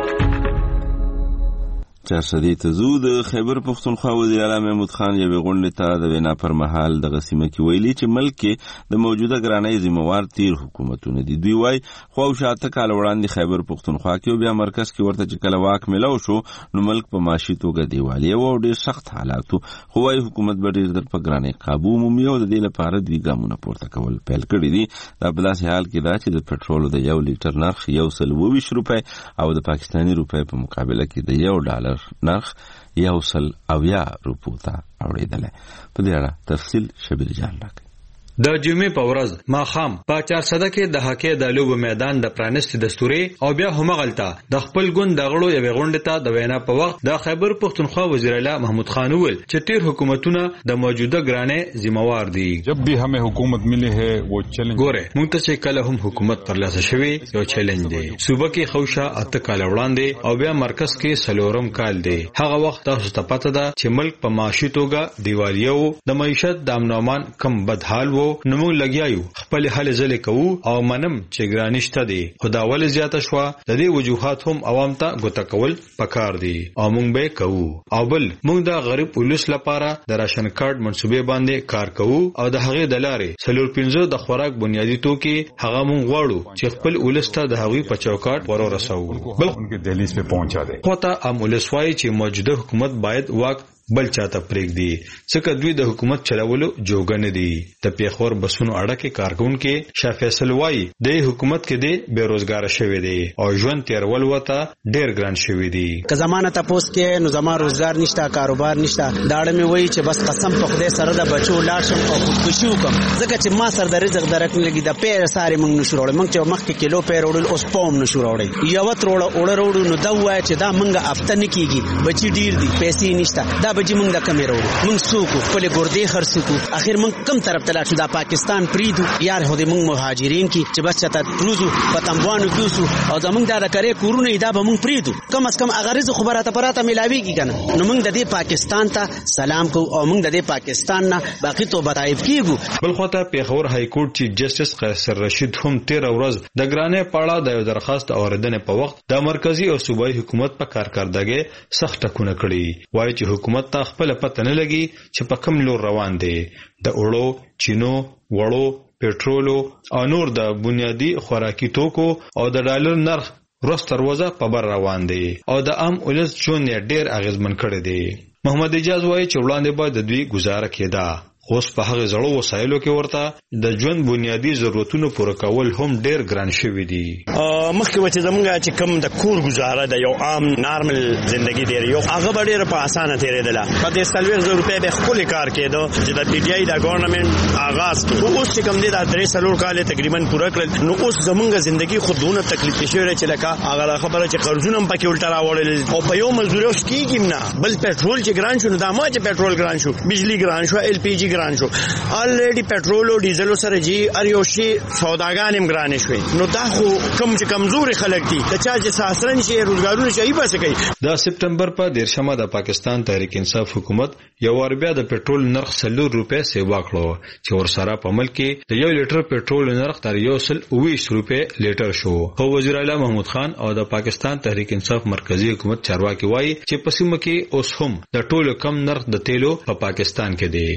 چارسدی ته زو د خیبر پښتونخوا وزیر اعلی محمود خان یوې غونډې ته د وینا پر مهال دغه سیمه کې ویلي چې ملک کې د موجوده ګرانۍ ذمہوار تیر حکومتونه دي. دوی وایي خو شاته کال وړاندې خیبر پښتونخوا کې بیا مرکز کې ورته چې کله واک ملو شو نو ملک په معاشي توګه دیوالي او ډېر سخت حالاتو خو وايي حکومت به ډېر در په ګرانۍ قابو مومي او د دې لپاره دوی ګامونه پورته کول پیل کړي دي. دا په داسې حال کې دا چې د پټرولو د یو لیټر نرخ یو سل اوویشت روپۍ او د پاکستاني روپۍ په مقابله کې د یو ډالر نرخ یو سل اویا روپو ته اوریدل. په دې اړه تفصیل شبیر جان راکړي. د جمعې په ورځ ماښام په چارسده کې د هکې د لوبو میدان د پرانستي دستوري او بیا همغلته د خپل ګوند د غړو یوې غونډې ته د وینا په وخت د خیبر پښتونخوا وزیر اعلی محمود خان وویل چې تیر حکومتونه د موجوده ګرانۍ ذمہوار دي. جب بھی ہمیں حکومت ملی ہے وہ چیلنج ګوره مونږ ته چې کله هم حکومت ترلاسه شوی یو چیلنج دی. صوبه کې خوشا اته کال وړاندې او بیا مرکز کې سلورم کال دی. هغه وخت تاسو ته پته ده چې ملک په معاشي توګه دیوالیه وو، د معیشت د امن امان کم بد حال وو. نو موږ لګیایو خپل حل ځلې کوو او منم چې ګرانۍ شته دي خو دا ولې زیاته شوه د دې وجوهات هم عوام ته ګوته کول پکار دي او موږ به کوو. او بل موږ د غریب ولس لپاره د راشن کارت منصوبې باندې کار کوو او د هغې د لارې څلور پنځه د خوراک بنیادي توکي هغه موږ غواړو چې خپل ولس ته د هغوی په چوکاټ ور ورسوو. بل انکه دهلیز په پہنچا دي. خو ته ام ولس وایي چې موجوده حکومت باید واک بل چاته پرېږدي ځکه دوی د حکومت چلولو جوګه نه دي. د پیښور بسونو اړه کې کارکونکي شاه فیصل وایي د حکومت کې د بیروزګار شوی دی او ژوند تیرول وته ډېر ګران شوی دی. که زمانه تاسو کې نو زما روزګار نشته، کاروبار نشته. دا اړه مې وایي چې بس قسم په خدای سره د بچو لاړ شم او خودکشي وکم ځکه چې ما سره د رزق درک نه لګي. د پیر ساري موږ نشو وروړل، موږ چې مخکې کیلو پیر وروړل اوس پوم نشو وروړل. یو تروړه اوړه وروړو نو دا وایي چې دا موږ افته نه کیږي، بچي ډیر دي، پیسې نشته، دا بچي موږ د کمې موږ سوکو خپل ګردې خرڅو. اخر موږ کم طرف ته لاړ شو، دا پاکستان پریدو یار هو دې موږ مهاجرین کی چې بس چاته پروزو پتمبوانو کیوسو او زموږ دا کرے کورونه دا به موږ پریدو. کم از کم اغرض خبراته پراته ملاویږي کنه. نو موږ د دې پاکستان ته سلام کو او موږ د دې پاکستان نه باقی توبه طائف کیږو. بل خو ته پیښور های کورټ چیف جسټس قیصر رشید هم تیر ورځ د ګرانۍ پاړه د درخواست اوریدنې په وخت د مرکزی او صوبایي حکومت په کارکردګۍ سخت ټکونه کړي. وایي چې حکومت ته خپل پته نه لګي چې په کوم لور روان دي. د اوړو، چینو، وړو، پټرولو او نور د بنیادی خوراکي توکو او د ډالر نرخ ورځ تر ورځې په بر روان دي او د عام ولس ژوند ډېر اغیزمن کړی دی. محمد اجاز وایي چې وړاندې باید د دوی گزاره کېده اوس په هغه زړو وسایلو کې ورته د ژوند بنیادی ضرورتونو پوره کول هم ډیر ګران شوی دي. مخکې وته زمونږ چې کوم د کور گزاره د یو عام نارمل ژوندۍ دی یو هغه ډیر په اسانه تیرېدله. په دې سلوي زره روپۍ به خپل کار کېدو چې د پی ډی آی د ګورنمنت آغاز کړ. اوس چې کوم دی د درې سلور کال تقریبا پوره کړل نو اوس زمونږ ژوندۍ خودونه تکلیف شوی چې لکه هغه خبره چې قرضونه هم پکې ولټ راوړل او په یو مزدوري اوس کېږي نه. بل پټرول چې ګران شو نو دا ما چې پټرول ګران شو، بجلی ګران شو، ال پی جی ګران شو، الریډي پټرول او ډیزل سره جی ار یو شی سوداګان هم ګران شوي. نو دا خو کم چې کمزوري خلک دي د چا چې ساسرن شي روزګارونه شي به څه کوي. د سپټمبر په دیرشمه د پاکستان تحریک انصاف حکومت یو ور بیا د پټرول نرخ سلور روپۍ سیوا کړو چې ورسره په ملک کې د یو لیټر پټرول نرخ تر یو سل اوویشت روپۍ لیټر شو. خو وزیر اعلی محمود خان او د پاکستان تحریک انصاف مرکزی حکومت چارواکي وایي چې په سیمه کې اوس هم د ټولو کم نرخ د تیلو په پاکستان کې دی. دنه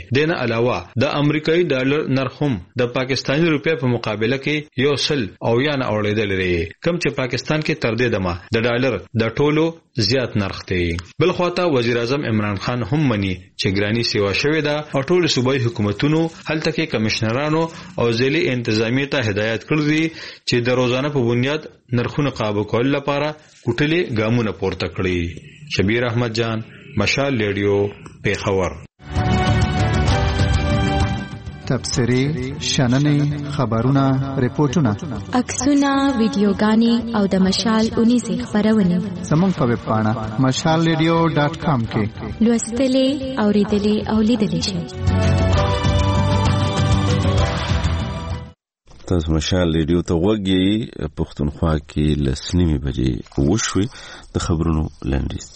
علاوه د امریکایي ډالر نرخ هم د پاکستاني روپیا په مقابله کې یو سل او یا نه اوریدل لري کوم چې پاکستان کې تر دې دمه د ډالر د ټولو زیات نرخ دی. بل خواته وزیر اعظم عمران خان هم مني چې ګرانی سیوا شوې ده او ټول صوبایي حکومتونو هلته کې کمشنرانو او ځلي انتظامیه ته هدایت کړی دي چې د روزانه په بنیاد نرخونه قابو کول لپاره کوټلې ګامونه پورته کړي. شبیر احمد جان، مشال ریډیو، پیښور. تبصرې، شننې، خبرونه، ریپورتونه، عکسونه، ویډیوګانې او د مشال اونیزې خبرونه زموږ په ویب پاڼه مشال ریډیو ډاټ کام کې لوستلې، اوریدلې او لیدلې شئ. تاسو مشال ریډیو ته وګورئ. پښتونخوا کې لسنیمې بجې وشوي. د خبرونو لنډیز.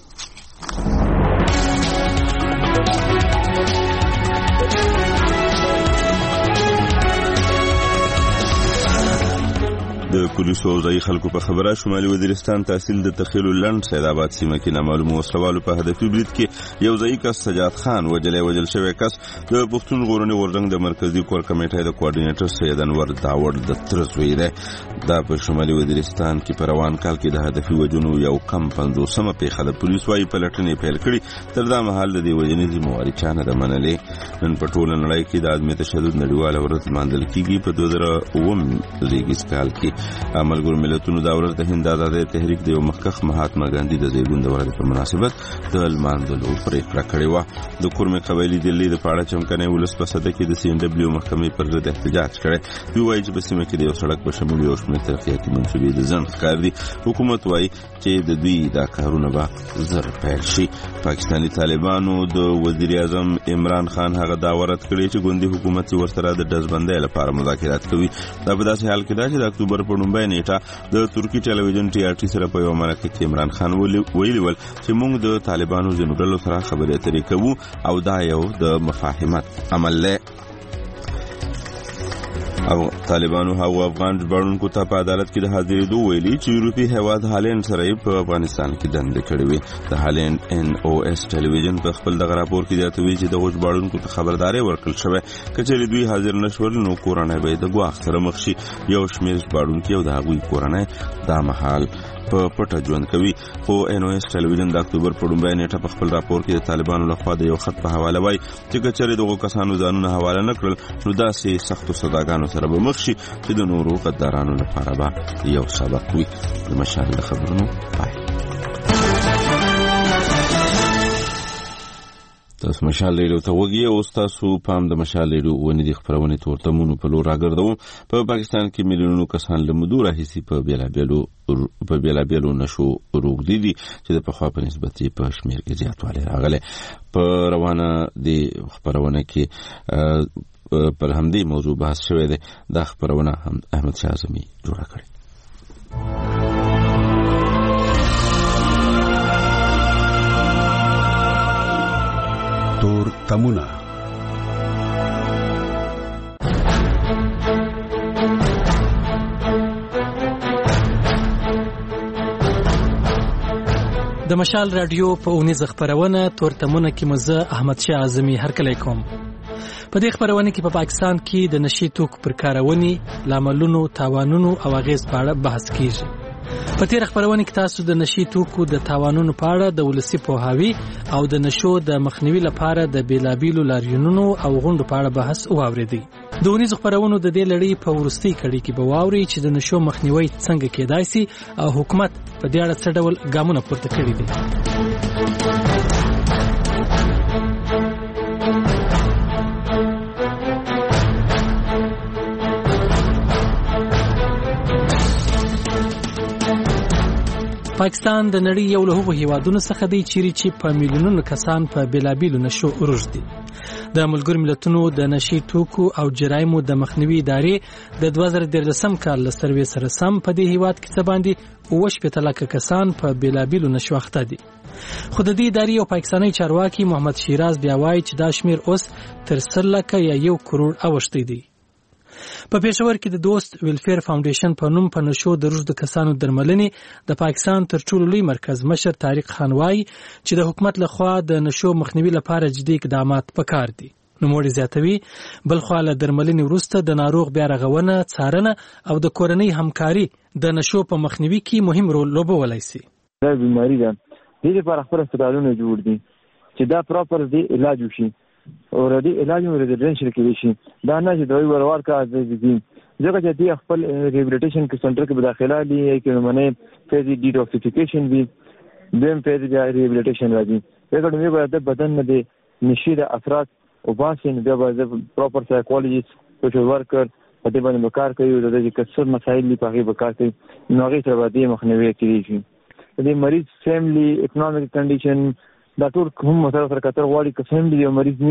د پولیسو او ځایي خلکو په خبره شمالي وزیرستان تحصیل د تخیل لند سید آباد سیمه کې نامعلومو وسلوالو په هدفي برید کې یو ځایي کس سجاد خان وجلی وجل شوی کس د پښتون غورني غورځنګ د مرکزی کور کمیټې د کوارډینیټر سید انور داوړ د تر زوی دی. دا په شمالي وزیرستان کې په روان کال کې د هدفي وجنو یو کم پنځوسمه پیښه د پولیس وايي پلټنې پیل کړي. تر دا مهال د دې وجنې ذمہواري چا نه ده منلې. نن په ټوله نړۍ کې د عدم تشدد نړیواله ورځ لمانځل کیږي. په دوه زره اووم زیږدیز کال کې ملګرو ملتونو دا ورځ د هند آزادۍ تحریک د یو مخکښ مهاتما ګاندي د زیږون د ورځې په مناسبت د لمانځلو پریکړه کړې وه. د کورمې قبایلي دلې د پاړه چمکنۍ ولس په سده کې د سی ان ډبلیو محکمې پر ضد احتجاج کړی. دوی وایي چې په سیمه کې د یو سړک په شمول یو شمېر ترقیاتي منصوبې د ځنډ ښکار دي. حکومت وایي چې د دوی دا کارونه به زر پیل شي. پاکستاني طالبانو د وزیر اعظم عمران خان هغه دعوه رد کړې چې ګوندي حکومت ورسره د ډزبندۍ لپاره مذاکرات کوي. دا په داسې حال کې ده چې د اکتوبر په لومړۍ نیټه د ترکی ټلویزیون ټي ار ټي سره په یو مرکه کې عمران خان ویلي ول چې موږ د طالبانو ځینو ډلو سره خبرې اترې کوو او دا یو د مفاهمت عمل دی. او طالبانو هغو افغان ژباړونکو ته په عدالت کې د حاضرېدو ویلي چې یورپي هیواد هالند سره یې په افغانستان کې دندې کړې وې. د هالند ان او اس ټلویزیون په خپل دغه راپور کې زیاتوي چې دغو ژباړونکو ته خبرداری ورکړل شوی که چېرې دوی حاضر نه شول نو کورنۍ به یې د ګواښ سره مخ شي. یو شمېر ژباړونکي او د هغوی کورنۍ دا مهال په پټه ژوند کوي. خو ان او اس ټلویزیون د اکتوبر په لومړۍ نیټه په خپل راپور کې د طالبانو لخوا د یو خط په حواله وایي چې که چېرې دغو کسانو ځانونه حواله نه کړل نو داسې سختو سزاګانو سره به مخ شي چې د نورو غدارانو لپاره به یو سبق وي. د مشال د خبرونو پای. تاسو مشال ریډیو ته وګورئ. او تاسو پام د مشال ریډیو ونې د خبرونې تورتمونو په لور راګرځوم. په پاکستان کې میلیونونو کسان له مودو راهیسې په بیلابیلو په بیلابیلو نشو روږدي دي چې د پخوا په نسبت یې په شمېر کې زیاتوالی راغلی. په روانه د خبرونه کې پر همدې موضوع بحث شوی دی. دا خبرونه هم احمد شاه اعظمي جوړه کړې. تور تمونه د مشال رادیو په اونیزه خبرونه تور تمونه کې مزه احمد شاه اعظمي هرکلی کوم. په دې خبرونه کې په پا پاکستان کې د نشي توکو پر کارونې، لاملونو، تاوانونو او اغیز په اړه بحث کیږي. په تیر خبرونه کې تاسو د نشي توکو د تاوانونو په اړه د ولسی پوهاوی او د نشو د مخنیوي لپاره د بیلابیلو لاریونونو او غونډو په اړه بحث واوریدي. د اونیزو خبرونو د دې لړۍ په ورستۍ کړي کې به واوري چې د نشو مخنیوي څنګه کېدای شي او حکومت په دې اړه څه ډول ګامونه پورته کړي دي. پاکستان د نړۍ یو له هغو هیوادونو څخه دی چیرې چې په میلیونونو کسان په بیلابیلو نشو روږدي. د ملګرو ملتونو د نشي توکو او جرایمو د مخنیوي ادارې د دوه زره دیارلسم کال له سروې سره سم په دې هیواد کې څه باندې اوه شپېته لکه کسان په بیلابیلو نشو اخته دي. خو د دې ادارې یو پاکستاني چارواکي محمد شیراز بیا وایي چې دا شمیر اوس تر سل لکه یا یو کروڑ اوښتی دی. په پېښور کې د دوست ویلفیر فاونډیشن په نوم په نشو د روږدو کسانو درملنې د پاکستان تر ټولو لوی مرکز مشر طارق خان وایي چې د حکومت لخوا د نشو مخنیوي لپاره جدي اقدامات پکار دي. نوموړي زیاتوي بلخوا له درملنې وروسته د ناروغ بیا رغونه څارنه او د کورنۍ همکاري د نشو په مخنیوي کې مهم رول لوبولی شي. دا بیماری ده دې لپاره خپل هسپتالونه جوړ دي چې دا پراپر دی علاج وشي او ردی علاج مو ریزیډنشل کې شي. دا نه چې دوی ورور کا دي ځکه چې دی خپل ریهابلیټیشن کې سنټر کې داخله دي کې منه فیزي ډیټاکسیفیکیشن وی دیم فیزي ریهابلیټیشن راځي. دغه نوې به د بدن نه دي نشي د اثرات او باسي نه به پراپر سایکولوژیست سوشل ورکر په دې باندې کار کوي او د دې کثر مسایل لپاره په هغه کار کوي نو هغه سره باندې مخنیوي کوي شي. د مریض فیملی اکونومیک کنډیشن دا ټول کوم مسله سره کتر غواړي که فیملی یو مریض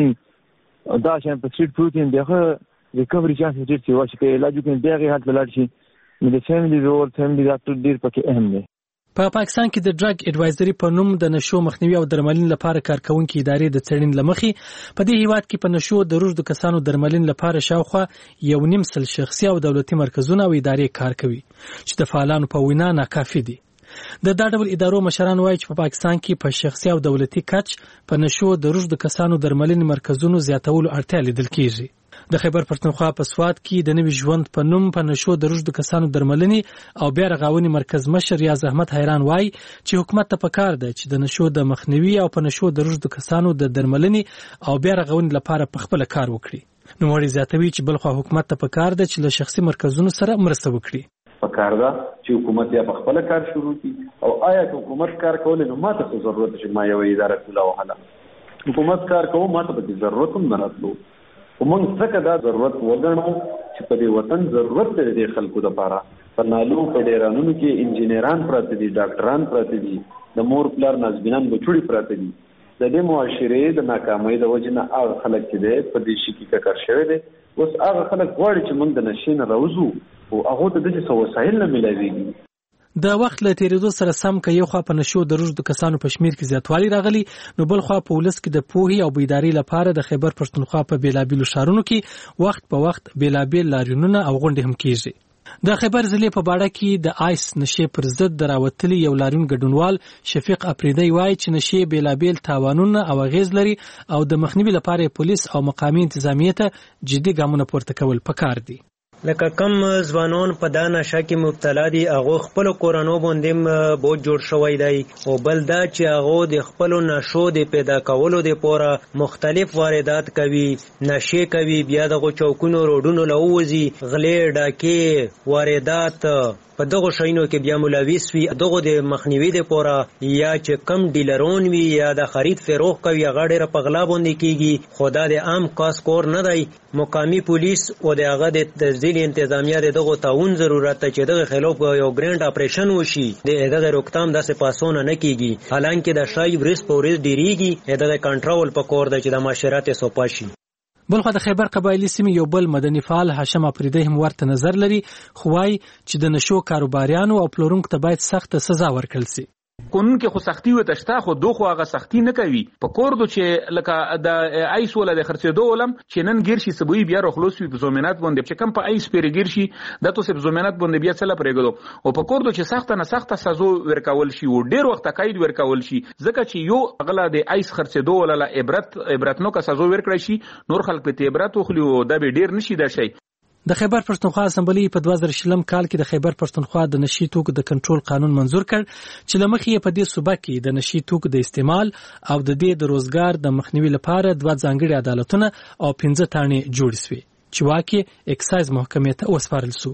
نه دا شان په سټریټ پروتین دغه ریکوري چانس ډیر سی واشه کې علاج کوي دغه حالت لاړ شي نو د فیملی رول فیملی ډاکټر ډیر پکې اهم دی. په پا پاکستان کې د ډرګ اډوایزري په نوم د نشو مخنیوي او درملنې لپاره کارکونکو ادارې د څېړنې لمخې په دې هیواد کې په نشو د روږدو کسانو درملنې لپاره شاوخوا یو نیم سل شخصي او دولتي مرکزونه او ادارې کار کوي چې د فعالانو په وینا ناکافي دي. د دا ډول ادارو مشران وایي چې په پاکستان کې په شخصي او دولتي کچ په نشو د روږدو کسانو درملنې مرکزونو زیاتولو اړتیا لیدل کېږي. د خیبر پښتونخوا په سوات کې د نوي ژوند په نوم په نشو د روږدو کسانو درملنې او بیا رغونې مرکز مشر ریاض احمد حیران وایي چې حکومت ته پکار ده چې د نشو د مخنیوي او په نشو د روږدو کسانو د درملنې او بیا رغونې لپاره په خپل کار وکړي. نوموړي زیاتوي چې بلخوا حکومت ته پکار ده چې له شخصي مرکزونو سره مرسته وکړي. پکار ده چې حکومت یا په خپل کار شروع کړي او آیا حکومت کار کول نو ماته څه ضرورت چې ما یو اداره کوله وهله حکومت کار کوو ماته به ضرورت هم نه راتلو ومن څنګه دا ضرورت وګڼو چې په دې وطن ضرورت دی د خلکو لپاره. په نالو په ډیرانونو کې انجینران پراته دي ډاکټران پراته دي د مور پلار نازبینان بچوړي پراته دي. د دې معاشرې د ناکامۍ د وجې نه هغه خلک چې دی په دې شي کې ککر شوی دی اوس هغه خلک غواړي چې موږ د نشې نه راوځو او هغه ته داسې څه وسایل نه میلاویږي. د وخت له تیریدو سره سم که یو خوا په نشو د روږدو کسانو په شمیر کې زیاتوالی راغلی نو بل خوا په ولس کې د پوهې او بیدارۍ لپاره د خیبر پښتونخوا په بیلابیلو ښارونو کې وخت په وخت بیلابیل لاریونونه او غونډې هم کیږي. د خیبر ضلع په باړه کې د آیس نشې پر ضد د راوتلي یو لاریون ګډونوال شفیق اپریدی وایي چې نشې بیلابیل تاوانونه او اغیز لري او د مخنیوي لپاره پولیس او مقامي انتظامیه ته جدي ګامونه پورته کول پکار دي. لکه کم ځوانان په دا نشه کې مبتلا دي هغه خپل کورونو باندې بوج جوړ شوی دی او بل دا چې هغه د خپل نشو د پیدا کولو د پوره مختلف واردات کوي نشه کوي بیا د چوکونو روډونو لووزي غلې ډاکې واردات په دغه شینو کې بیا ملوث وي دغه د مخنیوي د پوره یا چې کم ډیلرون وي یا د خرید فروخت کوي هغه ډېر په غلا باندې کیږي خدا د عام کاس کور نه دی. مقامی پولیس او د هغه د تنظیم انتظامیه دغه تعاون ضرورت ته چې دغه خلاف یو ګرانډ اپریشن وشي د دغه روکتام داسې پاسونه نه کیږي حالانکه د شای ورس پورې ډیریږي دغه کنټرول په کور د چې د معاشرت سوپاشي. بلخو د خیبر قبایلی سیمې یو بل مدني فعال هاشم اپریدی هم ورته نظر لري خو وايي چې د نشو کاروباریانو او پلورونکو ته باید سخت سزا ورکړل شي. قانون کې خو سختی و تشتا خو دوه خو هغه سختی نه کوي په کور دو چې لکه د ایس ولا د خرڅېدو ولم چې نن ګیر شي سبوی بیا رخلوس وي په ضمانت باندې چې کم په ایس پیری ګیر شي د تو سب ضمانت باندې بیا څه لپاره او په کور دو چې سخت نه سخت سزا ورکول شي او ډیر وخت قید ورکول شي ځکه چې یو غلا د ایس خرڅېدو ولا عبرت عبرت نو کا سزا ورکړي شي نور خلک په عبرت خو د به ډیر نشي د شي. د خیبر پښتونخوا اسمبلی په دوه زره شلم کال کې د خیبر پښتونخوا د نشي توکو د کنټرول قانون منزور کړ چې لمخې په دې صوبه کې د نشي توکو د استعمال او د دې د روزګار د مخنیوي لپاره دوه ځانګړي عدالتونه او پنځه تانې جوړ شوي چې واکې اکسایز محکمې ته وسپارل شو.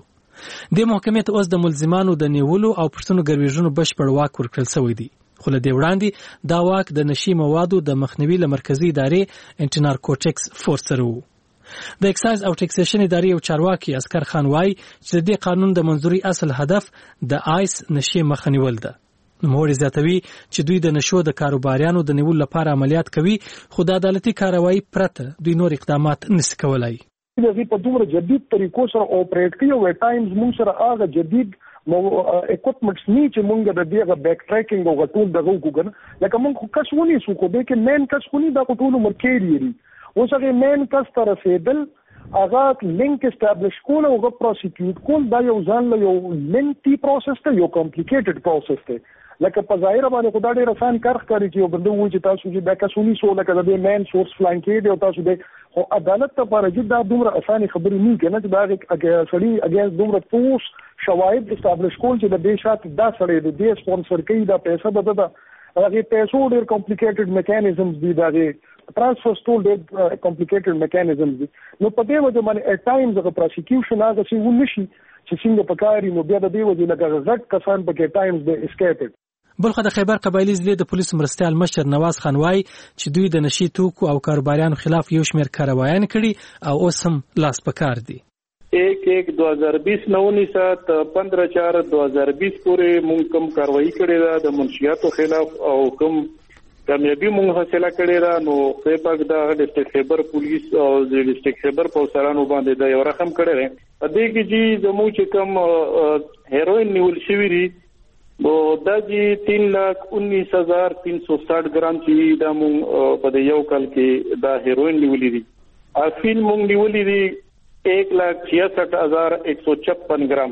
د محکمې ته اوس د ملزمانو د نیولو او پښتنو ګرویژنو بشپړ واک ورکړل شوی دی خو له دې وړاندې دا واک د نشي موادو د مخنیوي له مرکزي ادارې انټي نارکوټکس فورس سره و. د اکسایز او ټیکسیشن ادارې او چارواکي اسکر خان وایي چې د دې قانون د منځوري اصل هدف د آیس نشي مخنیول ده. نوموړي زیاتوي چې دوی د نشو د کاروباریانو د نیولو لپاره عملیات کوي خو د عدالتي کاروایی پرته دوی نور اقدامات نشي کولای. دوی په دومره جدید طریقو سره اپریټ کوي او ټایمز موږ سره هغه جدید مو اکوپمنټس نه چې موږ د دغه بیک ټریکینګ او غټول دغه وګورم لکه موږ خو کس ونی سو کو به کې مین کس خونی دا ټول مرکېری اوس هغه مین کس تر رسیدل هغه لینک اسټابلیش کول او هغه پروسیکیوټ کول دا یو ځان له یو لینتي پروسس ته یو کمپلیکیټډ پروسس ته لکه په ظاهر باندې خدای ډېر آسان کار کوي چې یو بنده و چې تاسو چې دا کسونی سو لکه د مین سورس فلانکې دی او تاسو د او عدالت ته لپاره چې دا دومره اسانه خبرې نه کنه چې دا اګه سړی اګه دومره پوس شواهد استابلیش کول چې د دې شات دا سړی د دې سپانسر کوي دا پیسې به دا هغه پیسو ډېر کمپلیکیټډ میکانیزمز دي دا ټرانسفر ټول ډېر کمپلیکیټډ میکانیزمز دي نو په دې وجه باندې اټ ټایمز د پروسیکیوشن هغه چې ونشي چې څنګه پکاري نو بیا د دې وجه لکه غټ کسان پکې ټایمز د اسکیپډ. بلخو د خیبر قبایلی ضلع د پولیس مرستیال مشر نواز خان وای چې دوی د نشي توکو او کاروباریانو خلاف یو شمېر کاروایان کړي او اوس هم لاس پکار دي. ایک ایک دو ہزار بیس نونیس تا پندرہ چار دو ہزار بیس پورې مونږ کوم کاروایی کړې ده د منشیاتو خلاف او کوم کامیابی مونږ حاصله کړې ده. نو خیبر د ډسټریکټ خیبر پولیس او د ډسټریکټ خیبر پولیسانو باندې دا یو رقم کړی دی. په دې کې چې زموږ چې کوم هیروین نیول شوی دی वो दाजी तीन लाख उन्नीस हजार तीन सौ साठ ग्राम की दा मूंग पदे यव कल के दा हेरोइन निवली दी. अफीन मूंग निवली दी एक लाख छियासठ हजार एक सौ छप्पन ग्राम.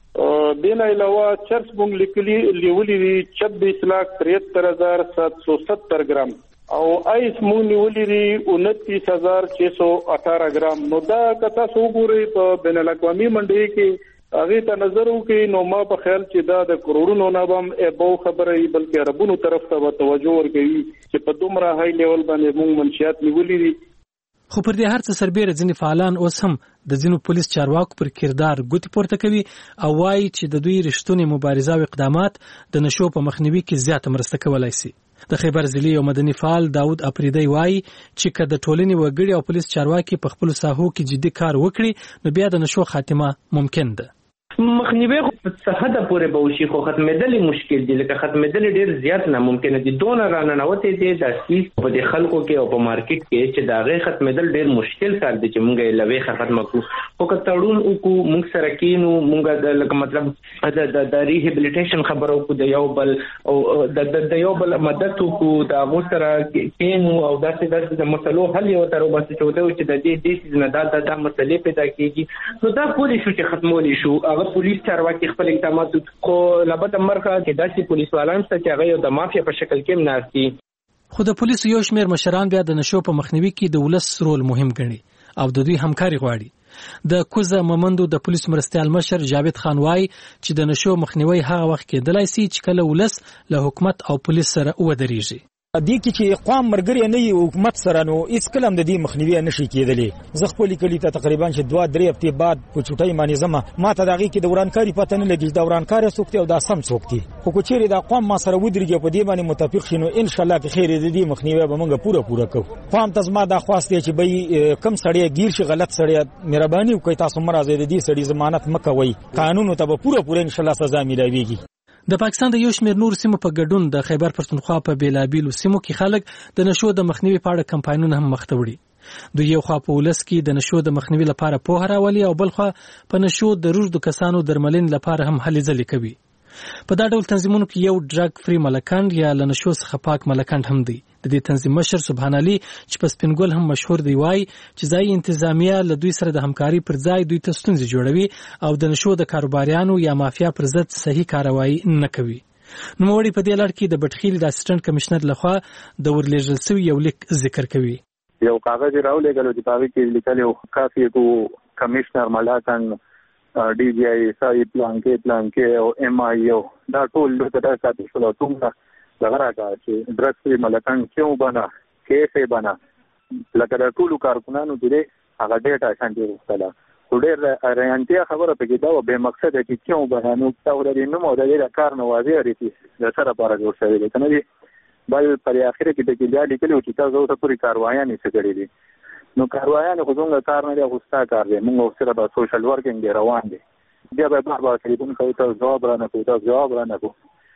दिन अलावा चर्च मूंग लिखली निवली दी छब्बीस लाख तिहत्तर हजार सात सौ सत्तर ग्राम और आइस मूंग निवली दी उनतीस हजार छह सौ अठारह ग्राम. नो दा कथा सोगुरे बेन अल-अक़वामी मंडी के هغه ته نظر وکړي نو ما په خیال چې دا د کروڑونو نه بم ابو خبره ای بلکې ربونو طرف ته توجه ورکوي چې په دومره هاي لیول باندې موږ منشيات نیولې دي. خو پر دې هر څه سربېره ځینې فعالان اوس هم د ځینو پولیس چارواکو پر کردار ګوتې پورته کوي او وایي چې د دوی رښتونی مبارزه او اقدامات د نشو په مخنیوي کې زیاته مرسته کولای شي. د خیبر ضلع یو مدني فعال داود اپریدی وایي چې که د ټولنې وګړي او پولیس چارواکي په خپل ساحو کې جدي کار وکړي نو بیا د نشو خاتمه ممکن ده. مخنیوي خو څه حد پورې به وشي خو ختمېدل مشکل دي لکه ختمېدل ډېر زیات ناممکن دي. دونه راننوتې دي د سیس په د خلکو کې او په مارکیټ کې چې دا غي ختمېدل ډېر مشکل کار دي چې مونږه لوي ختمه کو خو کتهړون او کو مونږ سره کینو مونږه لکه مطلب د د ریهابلیټیشن خبرو کو د یو بل او د د یو بل مدد کو د مو سره کینو او داسې داسې د مسلو حل یو تر وبس چوته چې د دې دې نه دا د مسلې پیدا کیږي نو دا پولیس چې ختمول شو هغه پولیس چارواکي خپل اقدامات کو لابد مرکه کې داسې پولیس والان څخه هغه د مافیا په شکل کې مناسي. خو د پولیسو یو شمېر مشران بیا د نشو په مخنیوي کې د ولس رول مهم ګڼي او د دوی همکاري غواړي. د کوزه ممندو د پولیس مرستیال مشر جاوید خان وای چې د نشو مخنیوي هغه وخت کې دلای سي چې کله ولس له حکومت او پولیس سره ودرېږي. دې کې چې قوم مرګري نه یو حکومت سره نو هیڅ کلم د دې مخنیوي نشي کېدلې. زه خپل کلی ته تقریبا چې دوه درې هفته بعد په چټای معنی زما ما ته دغه کې د ورانکاري پته نه لګي د ورانکاري سوکته او د سم سوکتي خو کوچېری د قوم ما سره ودرېږي په دې باندې متفق شینو ان شاء الله کې خیر دې مخنیوي به موږ پوره پوره کوو. قوم ته زما د خواسته چې به کم سړی گیر شي غلط سړی مهرباني وکړئ تاسو مرزه دې سړی ضمانت مکوئ قانون ته به پوره پوره ان شاء الله سزا ملويږي. د پاکستان د یو شمېر نور سیمو په ګډون د خیبر پښتونخوا په بیلابیلو سیمو کې خلک د نشو د مخنیوي په اړه کمپاینونه هم مخته وړي. دوی یو خوا په ولس کې د نشو د مخنیوي لپاره پوهه راولي او بل خوا په نشو د روږدو کسانو درملنې لپاره هم هلې ځلې کوي. په دا ډول تنظیمونو کې یو ډرګ فری ملکند یا له نشو څخه پاک ملکند هم دی. د دې تنظیم مشر سبحان علي چې په سپینګل هم مشهور دی وای چې ځای انتظامیه له دوی سره د همکاري پر ځای دوی ته ستونزې جوړوي او د نشو د کاروباریانو یا مافیا پر ضد صحیح کاروایی نه کوي. نو موري په دې لړ کې د بټخیل د اسسټنټ کمشنر لخوا د ورلیږل شوی یو لیک ذکر کوي. یو کاغذ راولېږل چې په کې لیکل یو کافي کو کمشنر ملاکن डी जी आई साई प्लान के प्लान के او ام आई او دا ټول د تاسو ساتي شو څنګه دغه چې ډرګ فری ملکان کیوں بنا کیسه بنا لکه د ټول کارکونانو دې هغه ډیټا شانتي وستله ډېر ارانتیا خبره پکې دا و به مقصد چې کیوں بنا نو تاسو د نومو د دې کار نو واضح لري د سره لپاره جوړ شوی دی کنه بل پر اخر کې د کې لیکلي چې تاسو ته پوری کاروایي نه څه کړی دي نو کاروایانو خو څنګه کار نه دی غوستا کار دی موږ سره د سوشل ورکینګ روان دي بیا به بار بار ټلیفون کوي ته جواب را نه کوي ته جواب را نه کوي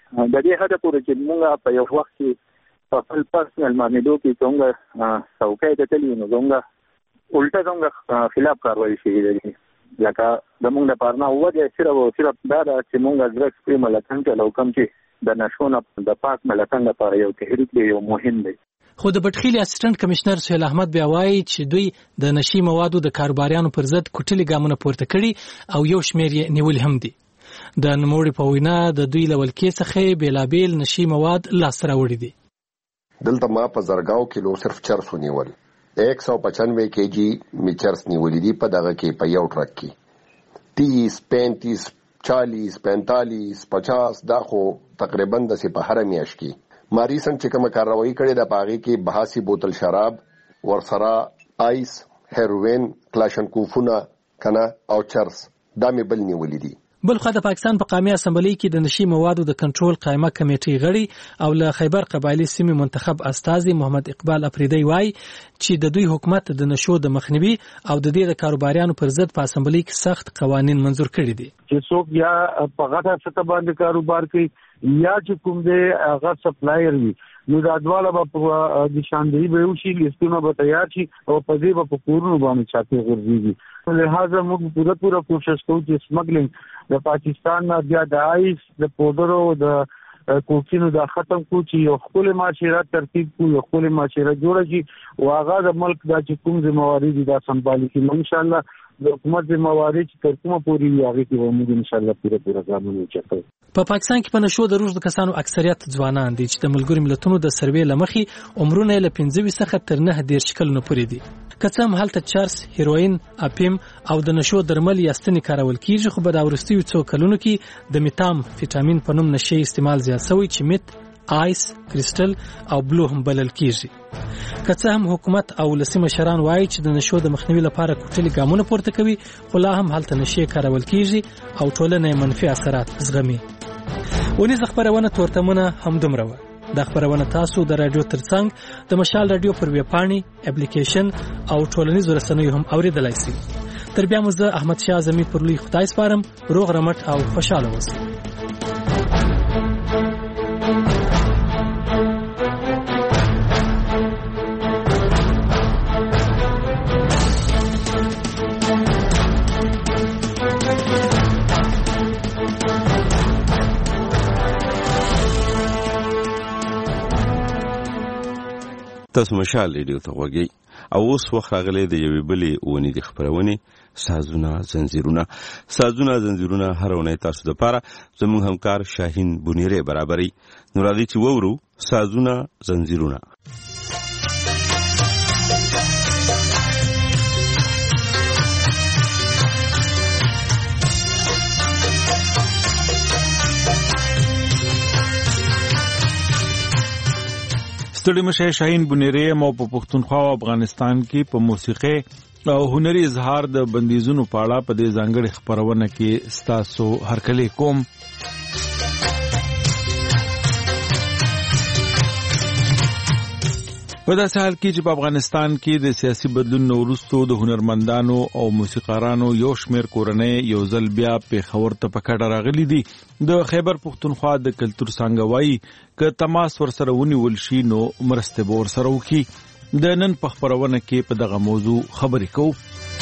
د دې هدا پورې چې موږ په یو وخت کې په خپل پرسنل معاملو کې څنګه څوکۍ ته تللی نو څنګه الټا څنګه خلاف کاروایی شي دي لکه د موږ لپاره نه وځي صرف صرف دا چې موږ ډرګ فری ملکان ته لوکم چې د نشونه د پاک ملکان لپاره یو تحریک دی یو مهم دی. خو د بټخیل اسسټنټ کمشنر سهیل احمد بیا وایي چې دوی د نشي موادو د کاروباریانو پر ضد کوټلي ګامونه پورته کړي او یو شمېر یې نیول هم دي. د نوموړي په وینا د دوی له ولکې څخه بیلابیل نشي مواد لاسته راوړي دي. دلته ما په زرګاو کیلو صرف چرس ونیول एक सौ पचानवे केजी मिचर्स نیولې دي په دغه کې په یو ټرک کې تیس پینتیس چالیس پینتالیس پچاس دا خو تقریبا د سي په هر میاشت کې ماریسن چې کوم کاروایی کړي د پاغي کې بهاسي بوتل شراب ورسره آیس هیروین کلاشنکوفونه کنه او چرس دا مې بل نیولې دي. بل خو د پاکستان په قومي اسمبلی کې د نشي موادو د کنټرول قائمه کمیټې غړي او له خیبر قبایلی سیمې منتخب استازي محمد اقبال افریدی وایي چې د دوی حکومت د نشو د مخنیوي او د دې د کاروباریانو پر ضد په اسمبلی کې سخت قوانين منزور کړي دي چې څوک یا په غټه سطح باندې کاروبار کوي یا چې کوم دې هغه سپلایر وي نو دا دواله په د شاندهي به وشي لیستونه به تیار شي او په دې به په کورونو باندې چاپی غورځيږي لہذا موږ پوره پوره کوشش کوو چې سمګلینګ د پاکستان نه بیا د آیس د پودرو د کوکینو دا ختم کو چې یو خپل معاشره ترتیب کو یو خپل معاشره جوړ شي او هغه د ملک د کوم ذمہواری دي دا سمبالي کې ان شاء الله د حکومت ذمہواری چې تر کومه پوری وي هغه کې موږ ان شاء الله پوره پوره ځانونه چتو. په پاکستان کې په نشو د روز د کسانو اکثریت ځوانان دي چې د ملګرو ملتونو د سروې لمخې عمرونه له پنځه څخه تر نه ډیر شکلونه پورې دي. کڅم هلته چرس، هیروین، اپیم او د نشو درمل یا ستنې کارول کیږي خو په دا ورستیو څو کلونو کې د میتام فیټامین په نوم نشي استعمال زیات شوی چې میت آیس، کریسټل او بلو هم بلل کیږي. کڅه هم حکومت او لسی مشران وایي چې د نشو د مخنیوي لپاره کوټلي ګامونه پورته کوي خو لا هم هلته نشي کارول کیږي او ټولنه منفي اثرات زغمي. ونیز خبرونه تورتمونه هم دومره و. د خبرونه تاسو د رادیو ترڅنګ د مشال رادیو پر ویبپاڼې، اپلیکیشن او ټولنیزو رسنیو هم اوریدلای شئ. تر بیا مو زه احمد شاه زمي پر لوی خدای سپارم. روغ رمټ او خوشاله اوسئ. تاسو مشال ریډیو ته وګورئ او اوس وخت راغلی د یوې بلې اونې د خبرونې سازونه زنجیرونه سازونه زنجیرونه هر اونۍ تاسو د پاره زموږ همکار شاهین بونیره برابرۍ نو راځي چې وورو سازونه زنجیرونه. ستړي مشه شاهین بونیره مو په پښتونخوا او افغانستان کې په موسیقي او هنري اظهار د بندیزونو په اړه په دې ځانګړي خبرونه کې ستاسو هرکلی کوم. په داسې حال کې چې په افغانستان کې د سیاسي بدلون وروسته د هنرمندانو او موسیقارانو یو شمېر کورنۍ یو ځل بیا پیښور ته په کډه راغلي دي. د خیبر پښتونخوا د کلتور څانګه وایي که تماس ورسره ونیول شي نو مرستې به ورسره وکړي. د نن په خبرونه کې په دغه موضوع خبرې کوو.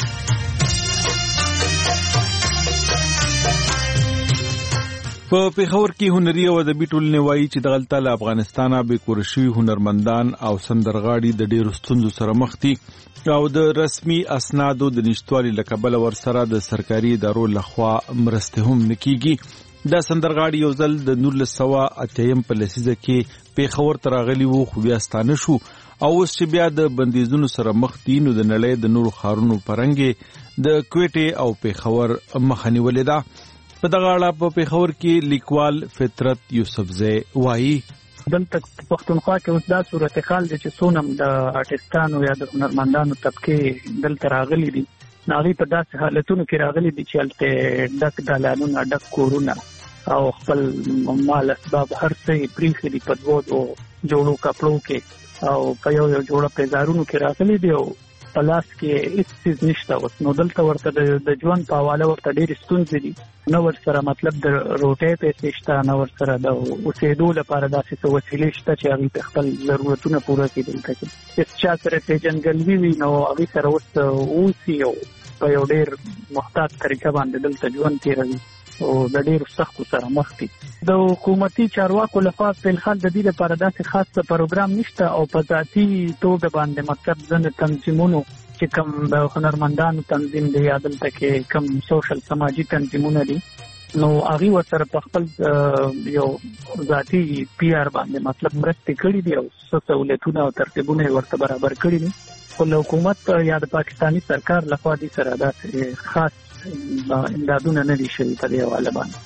په پیښور کې هنري او ادبي ټولنې وایي چې دغلته له افغانستانه بې کوره شوي هنرمندان او سندرغاړي د ډېرو ستونزو سره مخ دي او د رسمي اسنادو د نشتوالي له کبله ورسره د سرکاري ادارو لخوا مرستې هم نه کیږي. دا سندرغاړي یو ځل د نولس سوه اتیم په لسیزه کې پیښور ته راغلي وو خو بیا ستانه شو او اوس چې بیا د بندیزونو سره مخ دي نو د نړۍ د نورو ښارونو په رنګې د کویټې او پیښور مخه نیولې ده. په دغه اړه په پیښور کې لیکوال فطرت یوسفزی وایي دلته پښتونخوا کې اوس دا صورتحال دی چې څونم د آرټیستانو یا د هنرمندانو طبقې دلته راغلي دي هغوی په داسې حالتونو کې راغلي دي چې هلته ډک دالانونه ډک کورونه او خپل مال اسباب هر څه یې پریښي دي په دوو دوو جوړو کپړو کې او په یو یو جوړه پیزارونو کې راغلي دي او په لاس کې هیڅ څیز نشته اوس نو دلته ورته د ژوند په حواله ورته ډېرې ستونزې دي نه ورسره مطلب د روټۍ پیسې شته نه ورسره د اوسېدو لپاره داسې څه وسیلې شته چې هغوی ته خپل ضرورتونه پوره کړي دلته کې هېڅ چا سره پېژندګلوي وي نو هغوی سره اوس اوسي او په یو ډېر محتاط طریقه باندې دلته ژوند تېروي او د ډېرو سختو سره مخ دي. د حکومتي چارواکو لخوا فلحال د دې لپاره داسې خاص پروګرام نشته او په ذاتي توګه باندې مطلب ځینې تنظیمونو چې کوم د هنرمندانو تنظیم دی یا دلته کې کوم سوشل سماجي تنظیمونه دي نو هغوی ورسره په خپل یو ذاتي پی آر باندې مطلب مرستې کړي دي او څه سهولتونه او ترتیبونه یې ورته برابر کړي دي خو حکومت یا د پاکستاني سرکار لخوا دې سره داسې خاص امدادونه نه دي شوي په دې حواله باندې.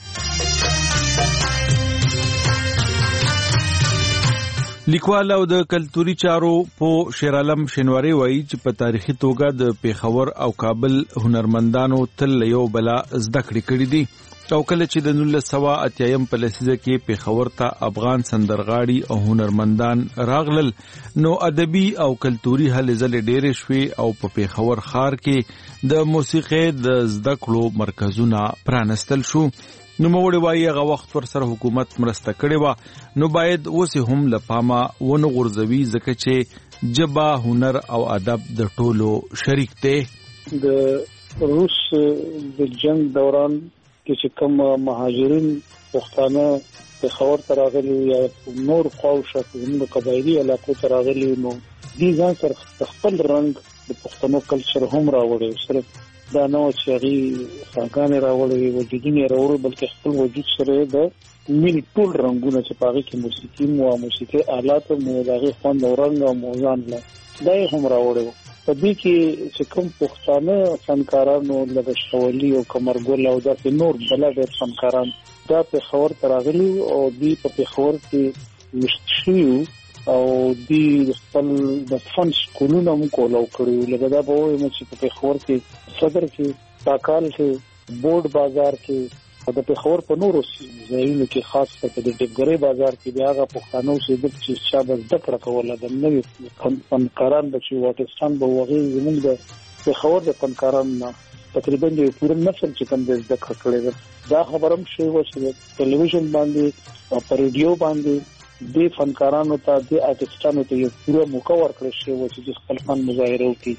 لیکوال او د کلتوري چارو په شیر عالم شینواری وایي چې په تاریخي توګه د پیښور او کابل هنرمندانو تل یو بلا زده کړې کړې دي او کله چې د نولس سوه اتیایم په لسیزه کې پیښور ته افغان سندرغاړي او هنرمندان راغلل نو ادبي او کلتوري هلې ځلې ډېرې شوې او په پیښور ښار کې د موسیقۍ د زده کړو مرکزونه پرانستل شو. نو موړي وایي هغه وخت ور سره حکومت مرسته کړې وه نو باید اوس هم له پامه ونه غورځوي ځکه چې ژبه هنر او ادب د ټولو شریک دی. د روس د جنگ دوران کې چې کوم مهاجرین پښتانه پیښور ته راغلي یا نور خواوشا د قبایلي علاقو ته راغلي نو دې ځان سره خپل رنګ د پښتنو کلچر هم راوړي صرف دا نو چې هغه څنګه راوړي وجودونه راوړي بلکې خپل وجود سره د مل ټول رنگونه چې پاره کې موسیقي مو موسیقي آلات مو دغه خوند اورنګ او موزان له دا هم راوړي. په دې کې چې کوم پښتانه فنکارانو لکه شولي او کمرګل او داسې نور بلد فنکاران دا په خبر تراغلي او دې په پیښور کې مشتشیو او دې خپل د فن سکولونو هم کولو کړو لکه دا به وایي چې په پیښور کې صدر کې تاکال کې بورډ بازار کې د پیښور په نورو ځایونو کې خاص کر د ډبګرې بازار کې بیا هغه پښتانه چې د شابه زده کړه کوله د نوې فنکاران د چې واټستان به وغي زموږ د پیښور د فنکارانو تقریبا د پوره نسل چې کوم د زده کړه کړې دا خبرم شوی و چې ټلویزیون باندې او په ریډیو باندې د فنکارانو ته د آرټیسټانو ته یو پوره موقع ورکړل شوی و چې خپل فن مظاهره وکړي.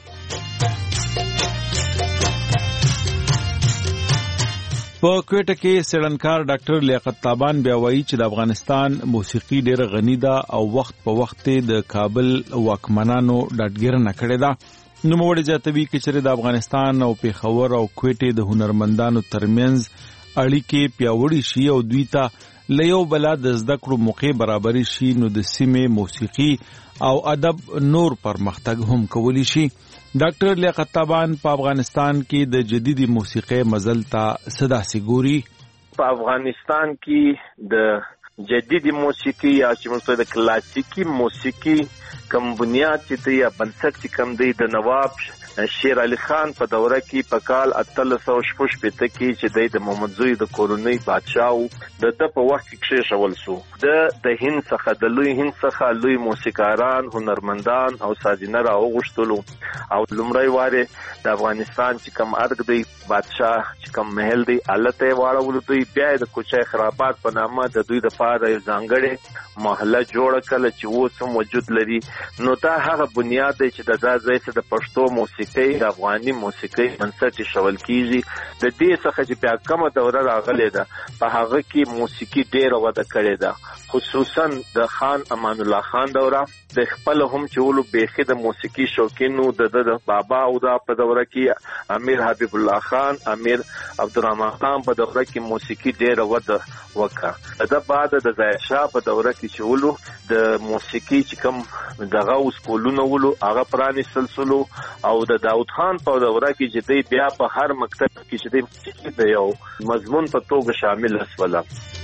په کوټه کې سړنکار ډاکټر لیاقت تابان بیا وایي چې د افغانستان موسیقي ډېره غني ده او وخت په وخت د کابل واکمنانو ډاډګیرنه کړې ده. نو موړي جاتوي کې چې د افغانستان او پیښور او کوټه د هنرمندانو ترمنځ اړیکې پیاوړې شي او دوی ته لیو بلا د زده کړو موقع برابري شي نو د سیمې موسیقي او ادب نور پرمختګ هم کولی شي. ډاکټر لیاقت تابان په افغانستان کې د جديدي موسیقي مزل ته صدا سګوري. په افغانستان کې د جديدي موسیقي یا چې موږ د کلاسیکي موسیقي کوم بنیاد چې یا بنسټ چې کوم دی د نواب شیر علي خان په دوره کې په کال اتلس سوه شپږ شپېته کې چې د محمد زوی د کورنۍ بادشاه د د په وخت کې کېښول شو د د هند څخه د لوی هند څخه لوی موسیقاران هنرمندان او سازینه راوغښتلو او لومړی واره د افغانستان چې کوم ارګ دی بادشاه چې کوم محل دی الته واړول دوی بیا د کوچای خرابات په نامه د دوی د پاره یو ځانګړي محله جوړ کړل چې و سم وجود لري. نو دا هغه بنیاد دی چې د ځای څخه د پښتو موسیقي د افغاني موسیقي بنسټ شول کیږي. د دې څخه چې بیا کومه دوره راغلې ده په هغه کې موسیقي ډېر وده کړې ده خصوصا د خان امان الله خان دوره د خپل هم چولو بیخي د موسیقي شوقینو د د بابا او دا په دوره کې امیر حبیب الله خان امیر عبدالرحمن خان په دوره کې موسیقي ډېر وده وکړه. د بعد د ظاهر شاه په دوره کې چولو د موسیقي چې کوم دغه اسکولونه ولو هغه پرانی سلسلو او د داود خان په دوره کې چې دی بیا په هر مکتب کې چې دی یو مضمون په توګه شامل اسوله.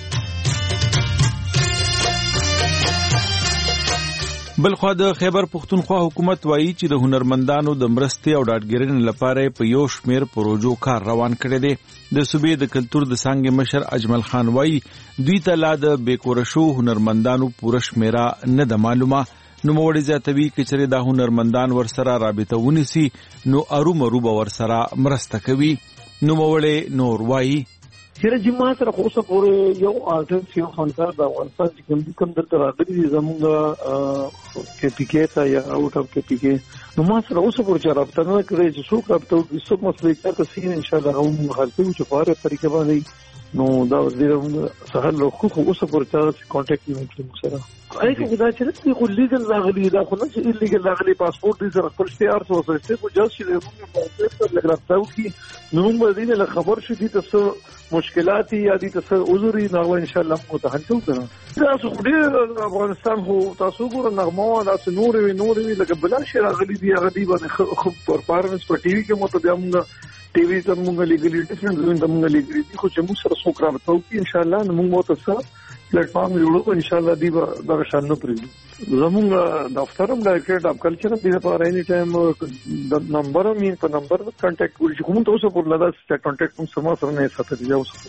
بلخوا د خیبر پختونخوا حکومت وایي چې د هنرمندانو د مرستې او ډاډګیرنې لپاره په یو شمیر پروژو کار روان کړی دی. د صوبې د کلتور د څانګې مشر اجمل خان وایي دوی ته لا د بیکورشو هنرمندانو پوره شمیره نه ده معلومه. نو موړي زیاتوي چې چېرې دا هنرمندان ورسره رابطه ونیسي نو ارومرو به ورسره مرسته کوي. نو موړي نور وایي چیرې چې ما سره خو څه پورې یو آرټست یو فنکار د افغانستان چې کوم کوم درته راغلي دي زموږ کې پی کې ته یا اوټ اف کې پی کې نو ما سره اوس پورې چې رابطه نه کړې چې څوک رابطه وکړي څوک مسلې ته سین ان شاء الله هم غلطي چې په هغه طریقه باندې نو دا دې سهار له خو خو اوسه پر تاسو کانټیکټ نه کړو سره اې کو دا چې خو لیګل راغلی دا خو نه چې لیګل راغلی پاسپورت دې سره خپل اختیار سره سره خو جاز شي موږ په تاسو لګراو کی نو موږ دې له خبر شو دي تاسو مشکلات یا دي تاسو عذري نو ان شاء الله متحمل کړو تاسو دې افغانستان هو تاسو ګور نغمه تاسو نور وی نور وی لکه بل شي راغلی دي هغه دی باندې خو پرفارمنس په ټي وي کې مو ته بیا موږ ټي وي ته موږ لګلې ډیفرنٹ زون ته موږ لګلې خو چې موږ سره څوک راوته او ان شاء الله موږ مو تاسو پلیټ فارم جوړو ان شاء الله دی دا شان نو پرې زموږ دفترم ډایریکټر اپ کلچر دې لپاره اني ټایم د نمبر مين په نمبر کانټیکټ وکړئ کوم تاسو په لدا چې کانټیکټ کوم سم سره نه ساتي دی اوس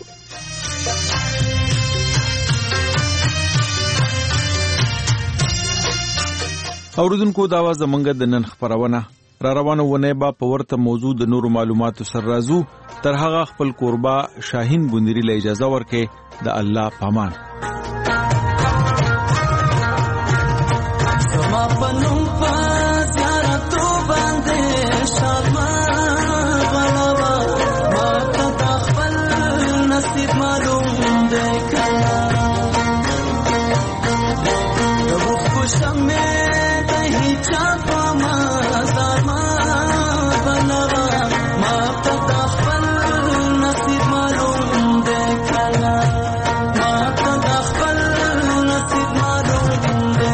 اوردونکو دا واز زمونږ د نن خبرونه را روانه ونه با په ورته موضوع د نورو معلوماتو سره راځو تر هغه خپل قربا شاهین بندری له اجازه ورکې د الله پامان سما پنوم په زیارتو باندې شالما غلوا ما ته خپل نصیب معلوم دی کړه د خوشم د هیچا په ما زما بنوا ما ته خپل نصیب معلوم دی کړه ما ته خپل نصیب معلوم دی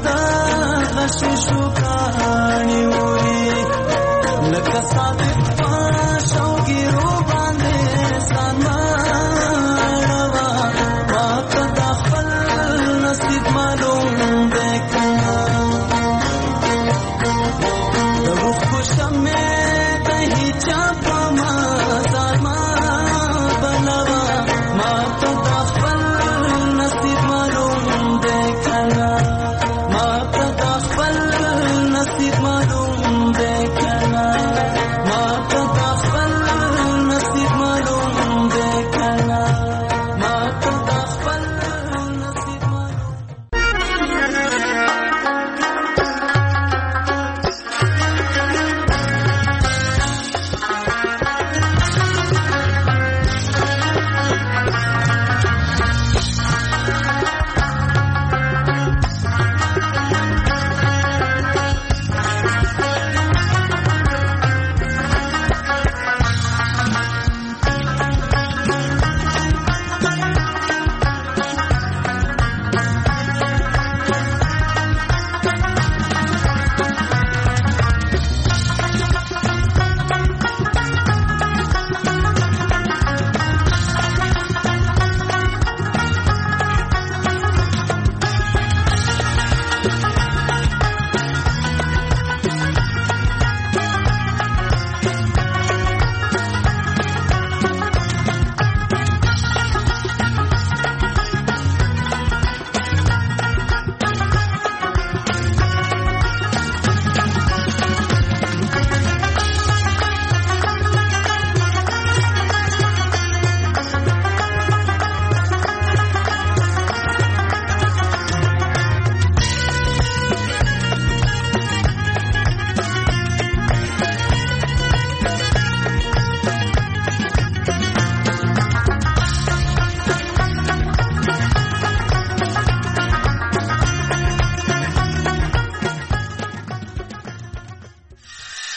شو کانی وری لکه صادق